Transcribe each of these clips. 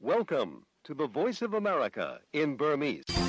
Welcome to the Voice of America in Burmese. ။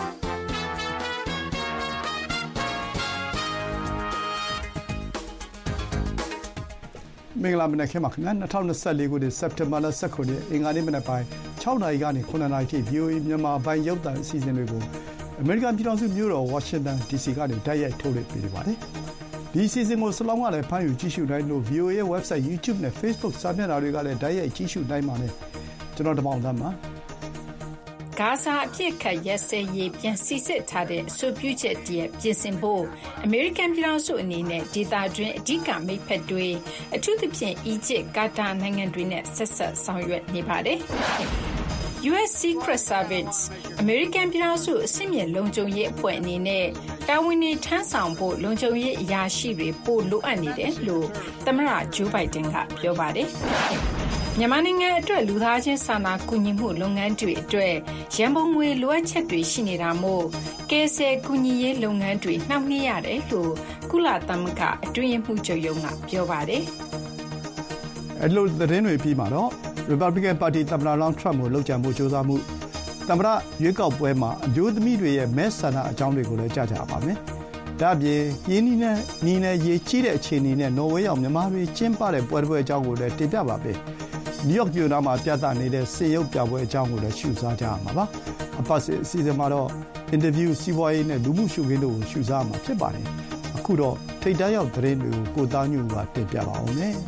မင်္ဂလာမနက်ခင်းပါခင်ဗျာ2024ခုနှစ်စက်တင်ဘာလ19ရက်အင်္ဂါနေ့မနက်ပိုင်း6နာရီကနေ9နာရီထိ VOA မြန်မာပိုင်းရုပ်သံအစီအစဉ်တွေကိုအမေရိကန်ပြည်ထောင်စုမြို့တော်ဝါရှင်တန် DC ကနေတိုက်ရိုက်ထုတ်လွှင့်ပေးနေပါတယ်။ဒီအစီအစဉ်ကိုစလောင်းကလည်းဖမ်းယူကြည့်ရှုနိုင်လို့ VOA ရဲ့ website YouTube နဲ့ Facebook စာမျက်နှာတွေကလည်းတိုက်ရိုက်ကြည့်ရှုနိုင်ပါတယ်။ကျွန်တော်တမောင်သားပါ။ဂါဇာအဖြစ်ခတ်ရက်စဲရေးပြန်စီစစ်ထားတဲ့အဆိုပြုချက်တည်းပြင်ဆင်ဖို့အမေရိကန်ပြည်ထောင်စုအနေနဲ့ဒေသတွင်းအဓိကမိတ်ဖက်တွေအထူးသဖြင့်အီဂျစ်ကာတာနိုင်ငံတွေနဲ့ဆက်ဆက်ဆောင်ရွက်နေပါတယ်။ US Secret Service အမေရိကန်ပြည်ထောင်စုအဆင့်မြင့်လုံခြုံရေးအဖွဲ့အနေနဲ့တာဝန်တွေထမ်းဆောင်ဖို့လုံခြုံရေးအရာရှိတွေပိုလိုအပ်နေတယ်လို့သမ္မတဂျိုးဘိုင်ဒန်ကပြောပါတယ်။မြန်မာနိုင်ငံအတွက်လူသားချင်းစာနာကူညီမှုလုပ်ငန်းတွေအတွက်ရန်ပုံငွေလိုအပ်ချက်တွေရှိနေတာမို့ကယ်ဆယ်ကူညီရေးလုပ်ငန်းတွေနှောင့်နှေးရတယ်လို့ကုလသမဂ္ဂအတွင်းရေးမှူးချုပ်ရုံးကပြောပါတယ်။အဲ့လိုသတင်းတွေပြီးမှာတော့ Republican Party သမ္မတလောင်း Trump ကိုလှုပ်ကြံဖို့ကြိုးစားမှုသမ္မတရွေးကောက်ပွဲမှာအမျိုးသမီးတွေရဲ့မဲဆန္ဒအကြောင်းတွေကိုလည်းကြားကြပါမယ်။ဒါ့အပြင်ရင်းနှီးနဲ့ရေးကြီးတဲ့အခြေအနေနဲ့နော်ဝေးရောက်မြန်မာတွေကျင်းပတဲ့ပွဲတစ်ပွဲအကြောင်းကိုလည်းတင်ပြပါမယ်။နယူးယောက်မြို့နားမှာပြသနေတဲ့စေရုပ်ပြပွဲအကြောင်းကိုလည်းရှုစားကြရမှာပါ။အပတ်စဉ်အစီအစဉ်မှာတော့အင်တာဗျူးစီးပွားရေးနဲ့လူမှုရှုခင်းတို့ကိုရှုစားမှာဖြစ်ပါတယ်။အခုတော့ထိပ်တန်းရောက်သတင်းတွေကိုကိုသားညူကတင်ပြပါအောင်မယ်။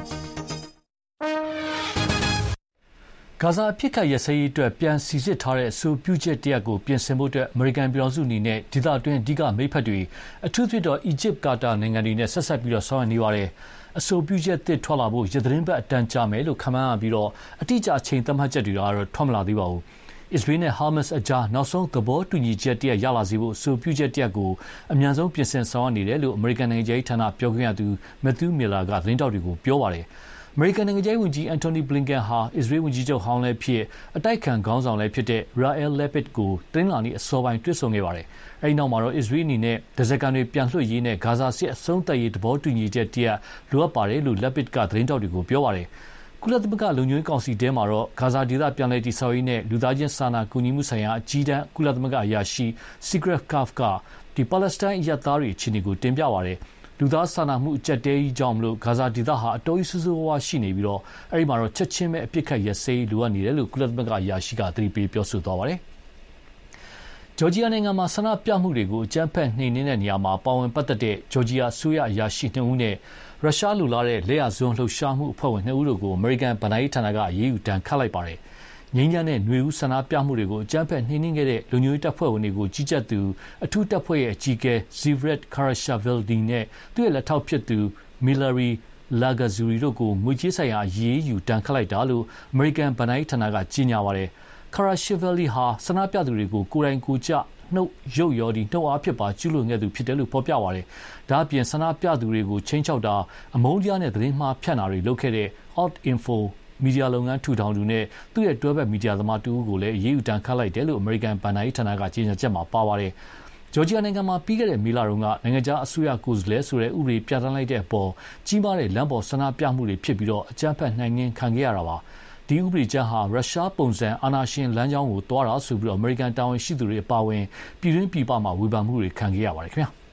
ဂါဇာအဖြစ်ခတ်ရက်စဲရေးအတွက်ပြန်စီစစ်ထားတဲ့အဆိုပြုချက်တရပ်ကိုပြင်ဆင်ဖို့အတွက်အမေရိကန်ပြည်ထောင်စုအနေနဲ့ဒေသတွင်းအဓိကမိတ်ဖက်တွေအထူးသဖြင့်တော့အီဂျစ်ကာတာနိုင်ငံတွေနဲ့ဆက်ဆက်ပြီးတော့ဆောင်ရွက်နေပါတယ်။အဆိုပြုချက်သစ်ထွက်လာဖို့ရသတင်းပတ်အတန်းကြာမယ်လို့ခန့်မှန်းရပြီးတော့အတိအကျအချိန်သတ်မှတ်ချက်တွေကတော့ထွက်မလာသေးပါဘူး။အစ္စရေးနဲ့ဟာမတ်စ်အကြားနောက်ဆုံးသဘောတူညီချက်တရပ်ရလာစေဖို့အဆိုပြုချက်တရပ်ကိုအမြန်ဆုံးပြင်ဆင်ဆောင်ရွက်နေတယ်လို့အမေရိကန်နိုင်ငံခြားရေးဌာနပြောခွင့်ရသူမက်သျူးမီလာကသတင်းတောက်တွေကိုပြောပါတယ်။အမေရိကန်နိုင်ငံခြားရေးဝန်ကြီးအန်တိုနီဘလင်ကန်ဟာအစ္စရေးဝန်ကြီးချုပ်ဟောင်းလည်းဖြစ်အတိုက်ခံခေါင်းဆောင်လည်းဖြစ်တဲ့ရာအယ်လက်ပစ်ကိုတင်းလာနေအစောပိုင်းတွေ့ဆုံခဲ့ပါတယ်။အဲဒီနောက်မှာတော့အစ္စရေးအနေနဲ့ဒဇက်ကန်တွေပြန်လွှတ်ရေးနဲ့ဂါဇာစစ်အဆုံးသတ်ရေးသဘောတူညီချက်တရပ်လိုအပ်ပါတယ်လို့လက်ပစ်ကသတင်းတောက်တွေကိုပြောပါတယ်။ကုလသမဂ္ဂလုံခြုံရေးကောင်စီထဲမှာတော့ဂါဇာဒေသပြန်လည်တည်ဆောက်ရေးနဲ့လူသားချင်းစာနာကူညီမှုဆိုင်ရာအကြီးတန်းကုလသမဂ္ဂအရာရှိ Sigrid Kaag ကပါလက်စတိုင်းအရပ်သားတွေအခြေအနေကိုတင်ပြပါတယ်။လူသားစာနာမှုအကျပ်တဲကြီးကြောင့်မလို့ဂါဇာဒေသဟာအတော်ကြီးဆိုးဆိုးဝါးဝါးရှိနေပြီးတော့အဲဒီမှာတော့ချက်ချင်းပဲအပြစ်ခတ်ရက်စဲလိုအပ်နေတယ်လို့ကုလသမဂ္ဂအရာရှိကသတိပေးပြောဆိုသွားပါတယ်။ဂျော်ဂျီယာနိုင်ငံမှာဆန္ဒပြမှုတွေကိုအကြမ်းဖက်နှိမ်နင်းတဲ့နေရာမှာပါဝင်ပတ်သက်တဲ့ဂျော်ဂျီယာအစိုးရအရာရှိ2ဦးနဲ့ရုရှားလိုလားတဲ့လက်ရစွန်းလှုပ်ရှားမှုအဖွဲ့ဝင်2ဦးတို့ကိုအမေရိကန်ဗဏ္ဍာရေးဌာနကအရေးယူဒဏ်ခတ်လိုက်ပါတယ်။ငြိမ်းချမ်းတဲ့ຫນွေဦးဆန္ဒပြမှုတွေကိုအကြမ်းဖက်နှိမ်နင်းခဲ့တဲ့လူမျိုးရေးတပ်ဖွဲ့ဝင်တွေကိုကြီးကြပ်သူအထူးတပ်ဖွဲ့ရဲ့အကြီးအကဲ Zivret Karashavildi နဲ့သူ့ရဲ့လက်ထောက်ဖြစ်သူ Milari Lagazuri တို့ကိုငွေကြေးဆိုင်ရာအရေးယူဒဏ်ခတ်လိုက်တာလို့အမေရိကန်ဗဏ္ဍာရေးဌာနကကြေညာပါတယ်။ Karashavildi ဟာဆန္ဒပြသူတွေကိုကိုယ်တိုင်ကိုယ်ကျနှုတ်ရုပ်ရောနှုတ်အားဖြစ်ပါကျူးလွန်ခဲ့သူဖြစ်တယ်လို့ဖော်ပြပါတယ်။ဒါ့အပြင်ဆန္ဒပြသူတွေကိုချင်းချောက်တာအမုန်းတရားနဲ့သတင်းမှားဖြန့်တာတွေလုပ်ခဲ့တဲ့ Alt Infoမီဒီယာလုပ်ငန်းထူထောင်သူနဲ့သူ့ရဲ့တွဲဘက်မီဒီယာသမားတူကိုလည်းအရေးယူဒဏ်ခတ်လိုက်တယ်လို့အမေရိကန်ဗဏ္ဍာရေးဌာနကကြေညာချက်မှာပါပါတယ်။ဂျော်ဂျီယာနိုင်ငံမှာပြီးခဲ့တဲ့မေလတုန်းကနိုင်ငံခြားအစိုးရကိုယ်စားလှယ်ဆိုတဲ့ဥပဒေပြဋ္ဌာန်းလိုက်တဲ့အပေါ်ကြီးမားတဲ့လမ်းပေါ်ဆန္ဒပြမှုတွေဖြစ်ပြီးတော့အကြမ်းဖက်နှိမ်နင်းခံခဲ့ရတာပါ။ဒီဥပဒေကြမ်းဟာရုရှားပုံစံအာဏာရှင်လမ်းကြောင်းကိုတွားတာဆိုပြီးတော့အမေရိကန်တာဝန်ရှိသူတွေအပါအဝင်ပြည်တွင်းပြည်ပမှာဝေဖန်မှုတွေခံခဲ့ရပါတယ်ခင်ဗျာ။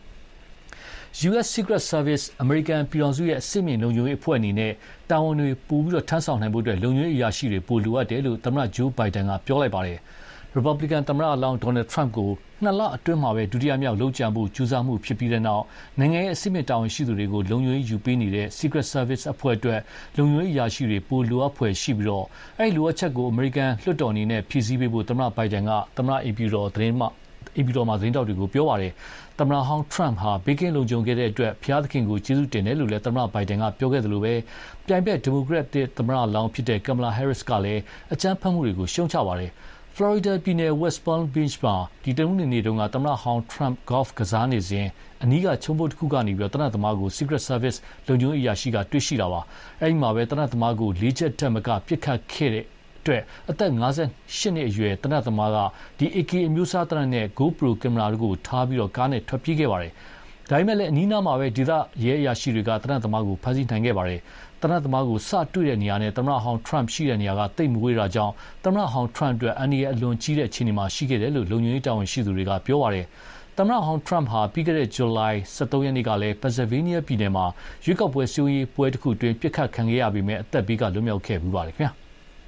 US Secret Service အမေရိကန်ပြည်ထောင်စုရဲ့အစစ်မြင့်လုံခြုံရေးအဖွဲ့အနေနဲ့တာဝန်တွေပိုပြီးတော့ထမ်းဆောင်နိုင်ဖို့အတွက်လုံခြုံရေးအရာရှိတွေပိုလိုအပ်တယ်လို့သမ္မတဂျိုးဘိုင်ဒန်ကပြောလိုက်ပါတယ်။ Republican သမ္မတအလောင်း Donald Trump ကို2 လအတွင်းမှာပဲဒုတိယမြောက်လှုပ်ကြံဖို့ကြိုးစားမှုဖြစ်ပြီးတဲ့နောက်နိုင်ငံရဲ့အစစ်မြင့်တာဝန်ရှိသူတွေကိုလုံခြုံရေးယူပေးနေတဲ့ Secret Service အဖွဲ့အတွက်လုံခြုံရေးအရာရှိတွေပိုလိုအပ်ဖွယ်ရှိပြီးတော့အဲဒီလိုအပ်ချက်ကိုအမေရိကန်လွှတ်တော်အနေနဲ့ဖြည့်ဆည်းပေးဖို့သမ္မတဘိုင်ဒန်ကသမ္မတအိမ်ဖြူတော်မှာသတင်းတောက်တွေကိုပြောပါတယ်။သမ္မတဟောင်း Trump ဟာဘေးကင်းလုံခြုံခဲ့တဲ့အတွက်ဘုရားသခင်ကိုကျေးဇူးတင်တယ်လို့လည်းသမ္မတဘိုင်ဒန်ကပြောခဲ့သလိုပဲပြိုင်ဘက်ဒီမိုကရက်တစ်သမ္မတလောင်းဖြစ်တဲ့ Kamala Harris ကလည်းအကြမ်းဖက်မှုတွေကိုရှုံချပါတယ်။ Florida ပြည်နယ် West Palm Beach မှာဒီတနင်္ဂနွေနေ့တုန်းကသမ္မတဟောင်း Trump ဂေါ့ဖ်ကစားနေစဉ်အနီးကချုံပုတ်တစ်ခုကနေပြီးတော့တနတ်သမားကို Secret Service လုံခြုံရေးအရာရှိကတွေ့ရှိတာပါ။အဲဒီမှာပဲတနတ်သမားကို4 ချက်တက်မကပစ်ခတ်ခဲ့တဲ့အတွက်အသက်58နှစ်အရွယ်တနတ်သမားကဒီ AK အမျိုးအစားတနတ်နဲ့ GoPro ကင်မရာတို့ကိုထားပြီးတော့ကားနဲ့ထွက်ပြေးခဲ့ပါတယ်။ဒါပေမဲ့လည်းအနီးနားမှာပဲဒေသရဲအရာရှိတွေကတနက်သမားကိုဖမ်းဆီးနိုင်ခဲ့ပါတယ်။တနက်သမားကိုစတွေ့တဲ့နေရာနဲ့သမ္မတဟောင်းထရမ့်ရှိတဲ့နေရာကတိတ်မဝေးတာကြောင့်သမ္မတဟောင်းထရမ့်အတွက်အန္တရာယ်အလွန်ကြီးတဲ့အခြေအနေမှာရှိခဲ့တယ်လို့လုံခြုံရေးတာဝန်ရှိသူတွေကပြောပါတယ်။သမ္မတဟောင်းထရမ့်ဟာပြီးခဲ့တဲ့ဇူလိုင်23 ရက်နေ့ကလည်းပန်ဆယ်ဗေးနီးယားပြည်နယ်မှာရွေးကောက်ပွဲစည်းဝေးပွဲတစ်ခုတွင်ပစ်ခတ်ခံခဲ့ရပေမဲ့အသက်ဘေးကလွတ်မြောက်ခဲ့ပြီးပါတယ်ခင်ဗျာ။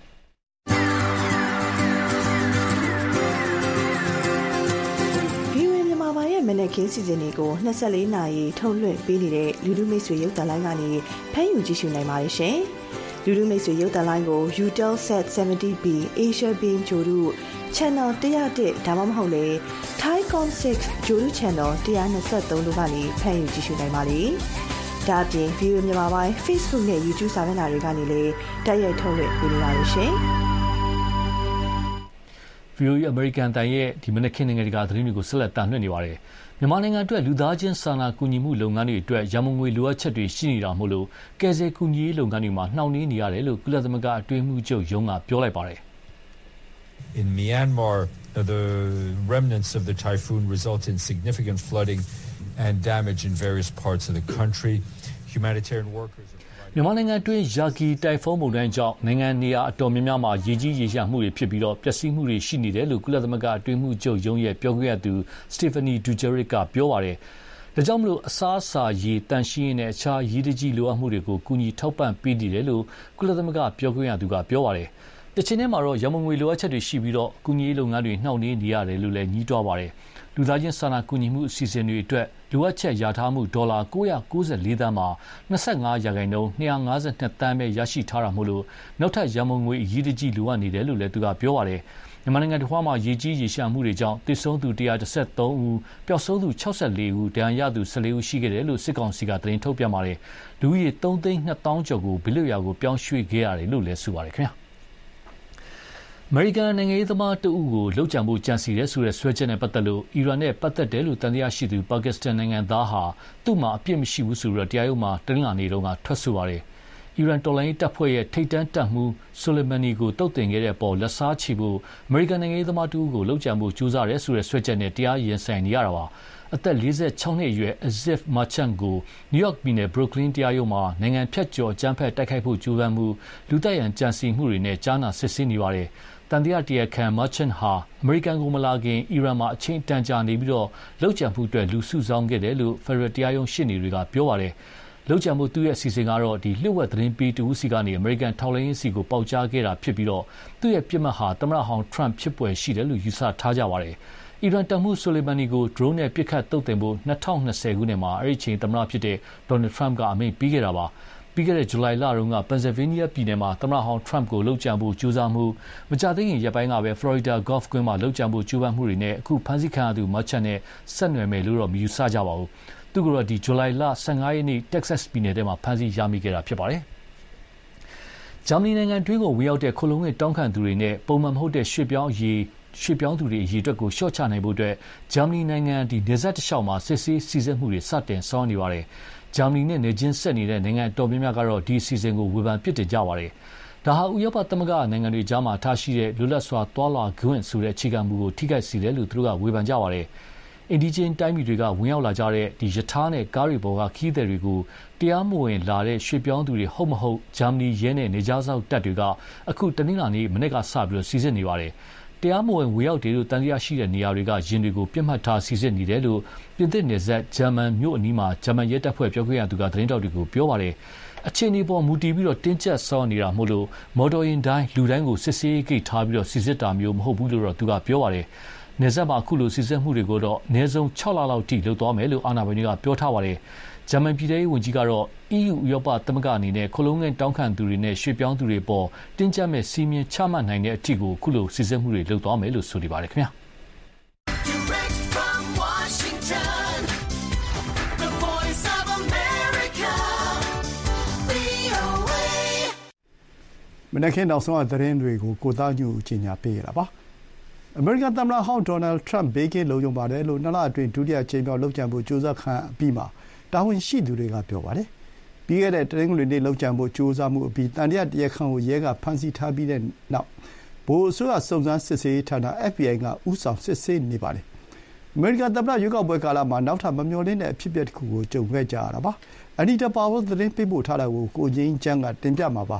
မနက်ခင်းစီစဉ်တွေကို24နာရီထုတ်လွှင့်ပေးနေတဲ့လူထုမိတ်ဆွေရုပ်သံလိုင်းကနေဖမ်းယူကြည့်ရှုနိုင်ပါတယ်ရှင်။လူထုမိတ်ဆွေရုပ်သံလိုင်းကို Utelsat 70B Asia Beam ဂျိုရု Channel 101ဒါမှမဟုတ်လေ Thaicom 6ဂျိုရု Channel 123တို့ကနေဖမ်းယူကြည့်ရှုနိုင်ပါတယ်။ဒါ့အပြင် View မြန်မာပိုင်း Facebook နဲ့ YouTube စာမျက်နှာတွေကနေလည်းတိုက်ရိုက်ထုတ်လွှင့်ပေးနေပါတယ်ရှင်။ VOA အမေရိကန်တန်ရဲ့ဒီမနက်ခင်းနိုင်ငံတကာသတင်းတွေကိုဆက်လက်တင်ပြနေပါတယ်။မြန်မာနိုင်ငံအတွက်လူသားချင်းစာနာကူညီမှုလုပ်ငန်းတွေအတွက်ရန်ပုံငွေလိုအပ်ချက်တွေရှိနေတာမို့လို့ကယ်ဆယ်ကူညီရေးလုပ်ငန်းတွေမှာနှောင့်နှေးနေရတယ်လို့ကုလသမဂ္ဂအတွင်းမှုချုပ်ရုံးကပြောလိုက်ပါတယ်။ In Myanmar, the remnants of the typhoon result in significant flooding and damage in various parts of the country. Humanitarian workers မြန်မာနိုင်ငံအတွင်းယာဂီတိုင်ဖုန်းမုန်တိုင်းကြောင့်နိုင်ငံနေရာအတော်များများမှာရေကြီးရေလျှံမှုတွေဖြစ်ပြီးတော့ပျက်စီးမှုတွေရှိနေတယ်လို့ကုလသမဂ္ဂအတွင်းမှုချုပ်ရုံးရဲ့ပြောခွင့်ရသူစတီဖာနီဒူဂျရိတ်ကပြောပါတယ်။ဒါကြောင့်မလို့အစားအစာရေတန်ရှင်းရေးနဲ့အခြားရည်တကြီးလိုအပ်မှုတွေကိုကူညီထောက်ပံ့ပေးနေတယ်လို့ကုလသမဂ္ဂပြောခွင့်ရသူကပြောပါတယ်။တချိန်တည်းမှာတော့ရန်ကုန်ငွေလိုအပ်ချက်တွေရှိပြီးတော့ကူညီရေးလုပ်ငန်းတွေနှောင့်နှေးနေရတယ်လို့လည်းညှိတွားပါတယ်။လူသားချင်းစာနာကူညီမှုအစီအစဉ်တွေအတွက်လိုအပ်ချက်ရထားမှုဒေါ်လာ994သန်းမှာ25%၂52သန်းပဲရရှိထားတာမို့လို့နောက်ထပ်ရန်ပုံငွေအရေးတကြီးလိုအပ်နေတယ်လို့လည်းသူကပြောပါတယ်။မြန်မာနိုင်ငံတစ်ဝှမ်းမှာရေကြီးရေလျှံမှုတွေကြောင့်သေဆုံးသူ113ဦးပျောက်ဆုံးသူ64ဦးဒဏ်ရာရသူ14ဦးရှိခဲ့တယ်လို့စစ်ကောင်စီကသတင်းထုတ်ပြန်ပါတယ်။လူဦးရေ3,200,000ကျော်ကိုဘေးလွတ်ရာကိုပြောင်းရွှေ့ခဲ့ရတယ်လို့လည်းဆိုပါတယ်ခင်ဗျာ။အမေရိကန်နိုင်ငံရေးသမားတဦးကိုလှုပ်ကြံဖို့ကြံစီတယ်ဆိုတဲ့ဆွဲချက်နဲ့ပတ်သက်လို့အီရန်နဲ့ပတ်သက်တယ်လို့တန်တရားရှိသူပါကစ္စတန်နိုင်ငံသားဟာသူ့မှာအပြစ်မရှိဘူးဆိုပြီးတရားရုံးမှာတနင်္လာနေ့တုန်းကထွက်ဆိုပါတယ်။အီရန်တော်လှန်ရေးတပ်ဖွဲ့ရဲ့ထိပ်တန်းတပ်မှူးဆိုလိုမန်နီကိုတုတ်တင်ခဲ့တဲ့အပေါ်လက်စားချေဖို့အမေရိကန်နိုင်ငံရေးသမားတဦးကိုလှုပ်ကြံဖို့ကြိုးစားတယ်ဆိုတဲ့ဆွဲချက်နဲ့တရားရင်ဆိုင်နေရတာပါ။အသက်46နှစ်အရွယ် Azif Merchant ကိုနယူးယောက်ပြည်နယ် Brooklyn တရားရုံးမှာနိုင်ငံဖြတ်ကျော်အကြမ်းဖက်တိုက်ခိုက်ဖို့ကြိုးပမ်းမှုလူတိုက်ရန်ကြံစီမှုတွေနဲ့ကြားနာစစ်ဆေးနေပါတယ်။တန်တရားတရားခံ Merchant ဟာအမေရိကန်ကိုမလာခင်အီရန်မှာအချိန်တန်ကြာနေပြီးတော့လှုပ်ကြံမှုအတွက်လူစုဆောင်းခဲ့တယ်လို့ဖက်ဒရယ်တရားရုံးရှေ့နေတွေကပြောပါတယ်။လှုပ်ကြံမှုသူ့ရဲ့အစီအစဉ်ကတော့လျှို့ဝှက်သတင်းပေးတူဦးစီကနေအမေရိကန်ထောက်လှမ်းရေးစီကိုပေါက်ကြားခဲ့တာဖြစ်ပြီးတော့သူ့ရဲ့ပြစ်မှတ်ဟာသမ္မတဟောင်းထရမ့်ဖြစ်ပွယ်ရှိတယ်လို့ယူဆထားကြပါတယ်။အီရန်တပ်မှူးဆိုလိုမန်နီကို drone နဲ့ပစ်ခတ်တုတ်တင်ဖို့2020ခုနှစ်မှာအဲ့ဒီချိန်သမ္မတဖြစ်တဲ့ဒေါ်နယ်ထရမ့်ကအမိန့်ပေးခဲ့တာပါ။ပြီးခဲ့တဲ့ဇူလိုင်လတုန်းကပန်ဆယ်ဗေးနီးယားပြည်နယ်မှာသမ္မတဟောင်းထရမ့်ကိုလှုပ်ကြံဖို့ကြိုးစားမှုမကြာသေးခင်ရက်ပိုင်းကပဲဖလော်ရီဒါဂေါ့ဖ်ကွင်းမှာလှုပ်ကြံဖို့ကြိုးပမ်းမှုတွေနဲ့အခုဖမ်းဆီးခံရသူမတ်ချန်နဲ့ဆက်နွယ်မယ်လို့တော့မယူဆကြပါဘူး။သူကတော့ဒီဇူလိုင်လ15ရက်နေ့တက္ကဆက်ပြည်နယ်ထဲမှာဖမ်းဆီးရမိခဲ့တာဖြစ်ပါတယ်။ဂျာမနီနိုင်ငံတွင်းကိုဝင်ရောက်တဲ့ခိုလုံငွေတောင်းခံသူတွေနဲ့ပုံမှန်မဟုတ်တဲ့ရွှေ့ပြောင်းသူတွေအရေးအတွက်ကိုလျှော့ချနိုင်ဖို့အတွက်ဂျာမနီနိုင်ငံနေဆက်တလျှောက်မှာစစ်ဆေးစီစစ်မှုတွေစတင်ဆောင်နေပါတယ်။ဂျာမနီနဲ့နေချင်းဆက်နေတဲ့နိုင်ငံတော်များများကတော့ဒီအစီအစဉ်ကိုဝေဖန်ပြစ်တင်ကြပါတယ်။ဒါဟာဥရောပသမဂ္ဂနိုင်ငံတွေကြားမှာထားရှိတဲ့လွတ်လပ်စွာသွားလာခွင့်ဆိုတဲ့အခြေခံမူကိုထိခိုက်စေတယ်လို့သူတို့ကဝေဖန်ကြပါတယ်။အင်ဒီဂျင်တိုင်းပြည်တွေကဝင်ရောက်လာကြတဲ့ဒီယထာနဲ့ကားတွေပေါ်ကခီးသည်တွေကိုတရားမဝင်လာတဲ့ရွှေ့ပြောင်းသူတွေဟုတ်မဟုတ်ဂျာမနီရဲနဲ့နေကြားစောက်တပ်တွေကအခုတနင်္လာနေ့မနေ့ကစပြီးစီစစ်နေပါတယ်။တရားမဝင်ဝင်ရောက်တယ်လို့တန်တရားရှိတဲ့နေရာတွေကယင်တွေကိုပြစ်မှတ်ထားစီစစ်နေတယ်လို့ပြင်သစ်နယ်စပ်ဂျာမန်မြို့အနီးမှာဂျာမန်ရဲတပ်ဖွဲ့ပြောခွင့်ရသူကသတင်းတောက်တွေကိုပြောပါတယ်။အခြေအနေပေါ်မူတည်ပြီးတော့တင်းကျပ်ဆောင်းနေတာမို့လို့မော်တော်ယာဉ်တိုင်းလူတိုင်းကိုစစ်ဆေးဂိတ်ထားပြီးတော့စီစစ်တာမျိုးမဟုတ်ဘူးလို့တော့သူကပြောပါတယ်။နယ်စပ်မှာအခုလိုစီစစ်မှုတွေကိုတော့အနည်းဆုံး6လလောက်ထိလုပ်သွားမယ်လို့အာဏာပိုင်တွေကပြောထားပါတယ်။ဂျာမန်ပြည်ထောင်ဝန်ကြီးကတော့ EU ဥရောပသမဂ္ဂအနေနဲ့ခလုံးငယ်တောင်းခံသူတွေနဲ့ရွှေ့ပြောင်းသူတွေပေါ်တင်းကျပ်မဲ့စီမင်းချမှတ်နိုင်တဲ့အထိကိုအခုလိုစီစစ်မှုတွေလုပ်သွားမယ်လို့ဆိုနေပါတယ်ခင်ဗျာ။မနက်ခင်းနောက်ဆုံးသတင်းတွေကိုကိုသားညူကြီးညာပေးရတာပါအမေရိကန်သမ္မတဟောင်းဒေါ်နယ်ထရမ့်ဘေးကင်းလုံခြုံပါတယ်လို့နှစ်လအတွင်းဒုတိယကြိမ်မြောက်လှုပ်ကြံဖို့ကြိုးစားခံအပြီးမှာတာဝန်ရှိသူတွေကပြောပါတယ်ပြီးခဲ့တဲ့တနင်္ဂနွေနေ့လှုပ်ကြံဖို့ကြိုးစားမှုအပြီးတန်တရားတရားခံကိုရဲကဖမ်းဆီးထားပြီးတဲ့နောက်ဗိုလ်အစိုးရစုံစမ်းစစ်ဆေးရေးဌာန FBI ကဥဆောင်စစ်ဆေးနေပါတယ်အမေရိကန်သမ္မတရွေးကောက်ပွဲကာလမှာနောက်ထပ်မမျှော်လင့်တဲ့အဖြစ်အပျက်တစ်ခုကိုကြုံခဲ့ကြရတာပါ။ Anita Powell သတင်းပေးပို့ထားတာကိုကိုငြိမ်းချမ်းကတင်ပြမှာပါ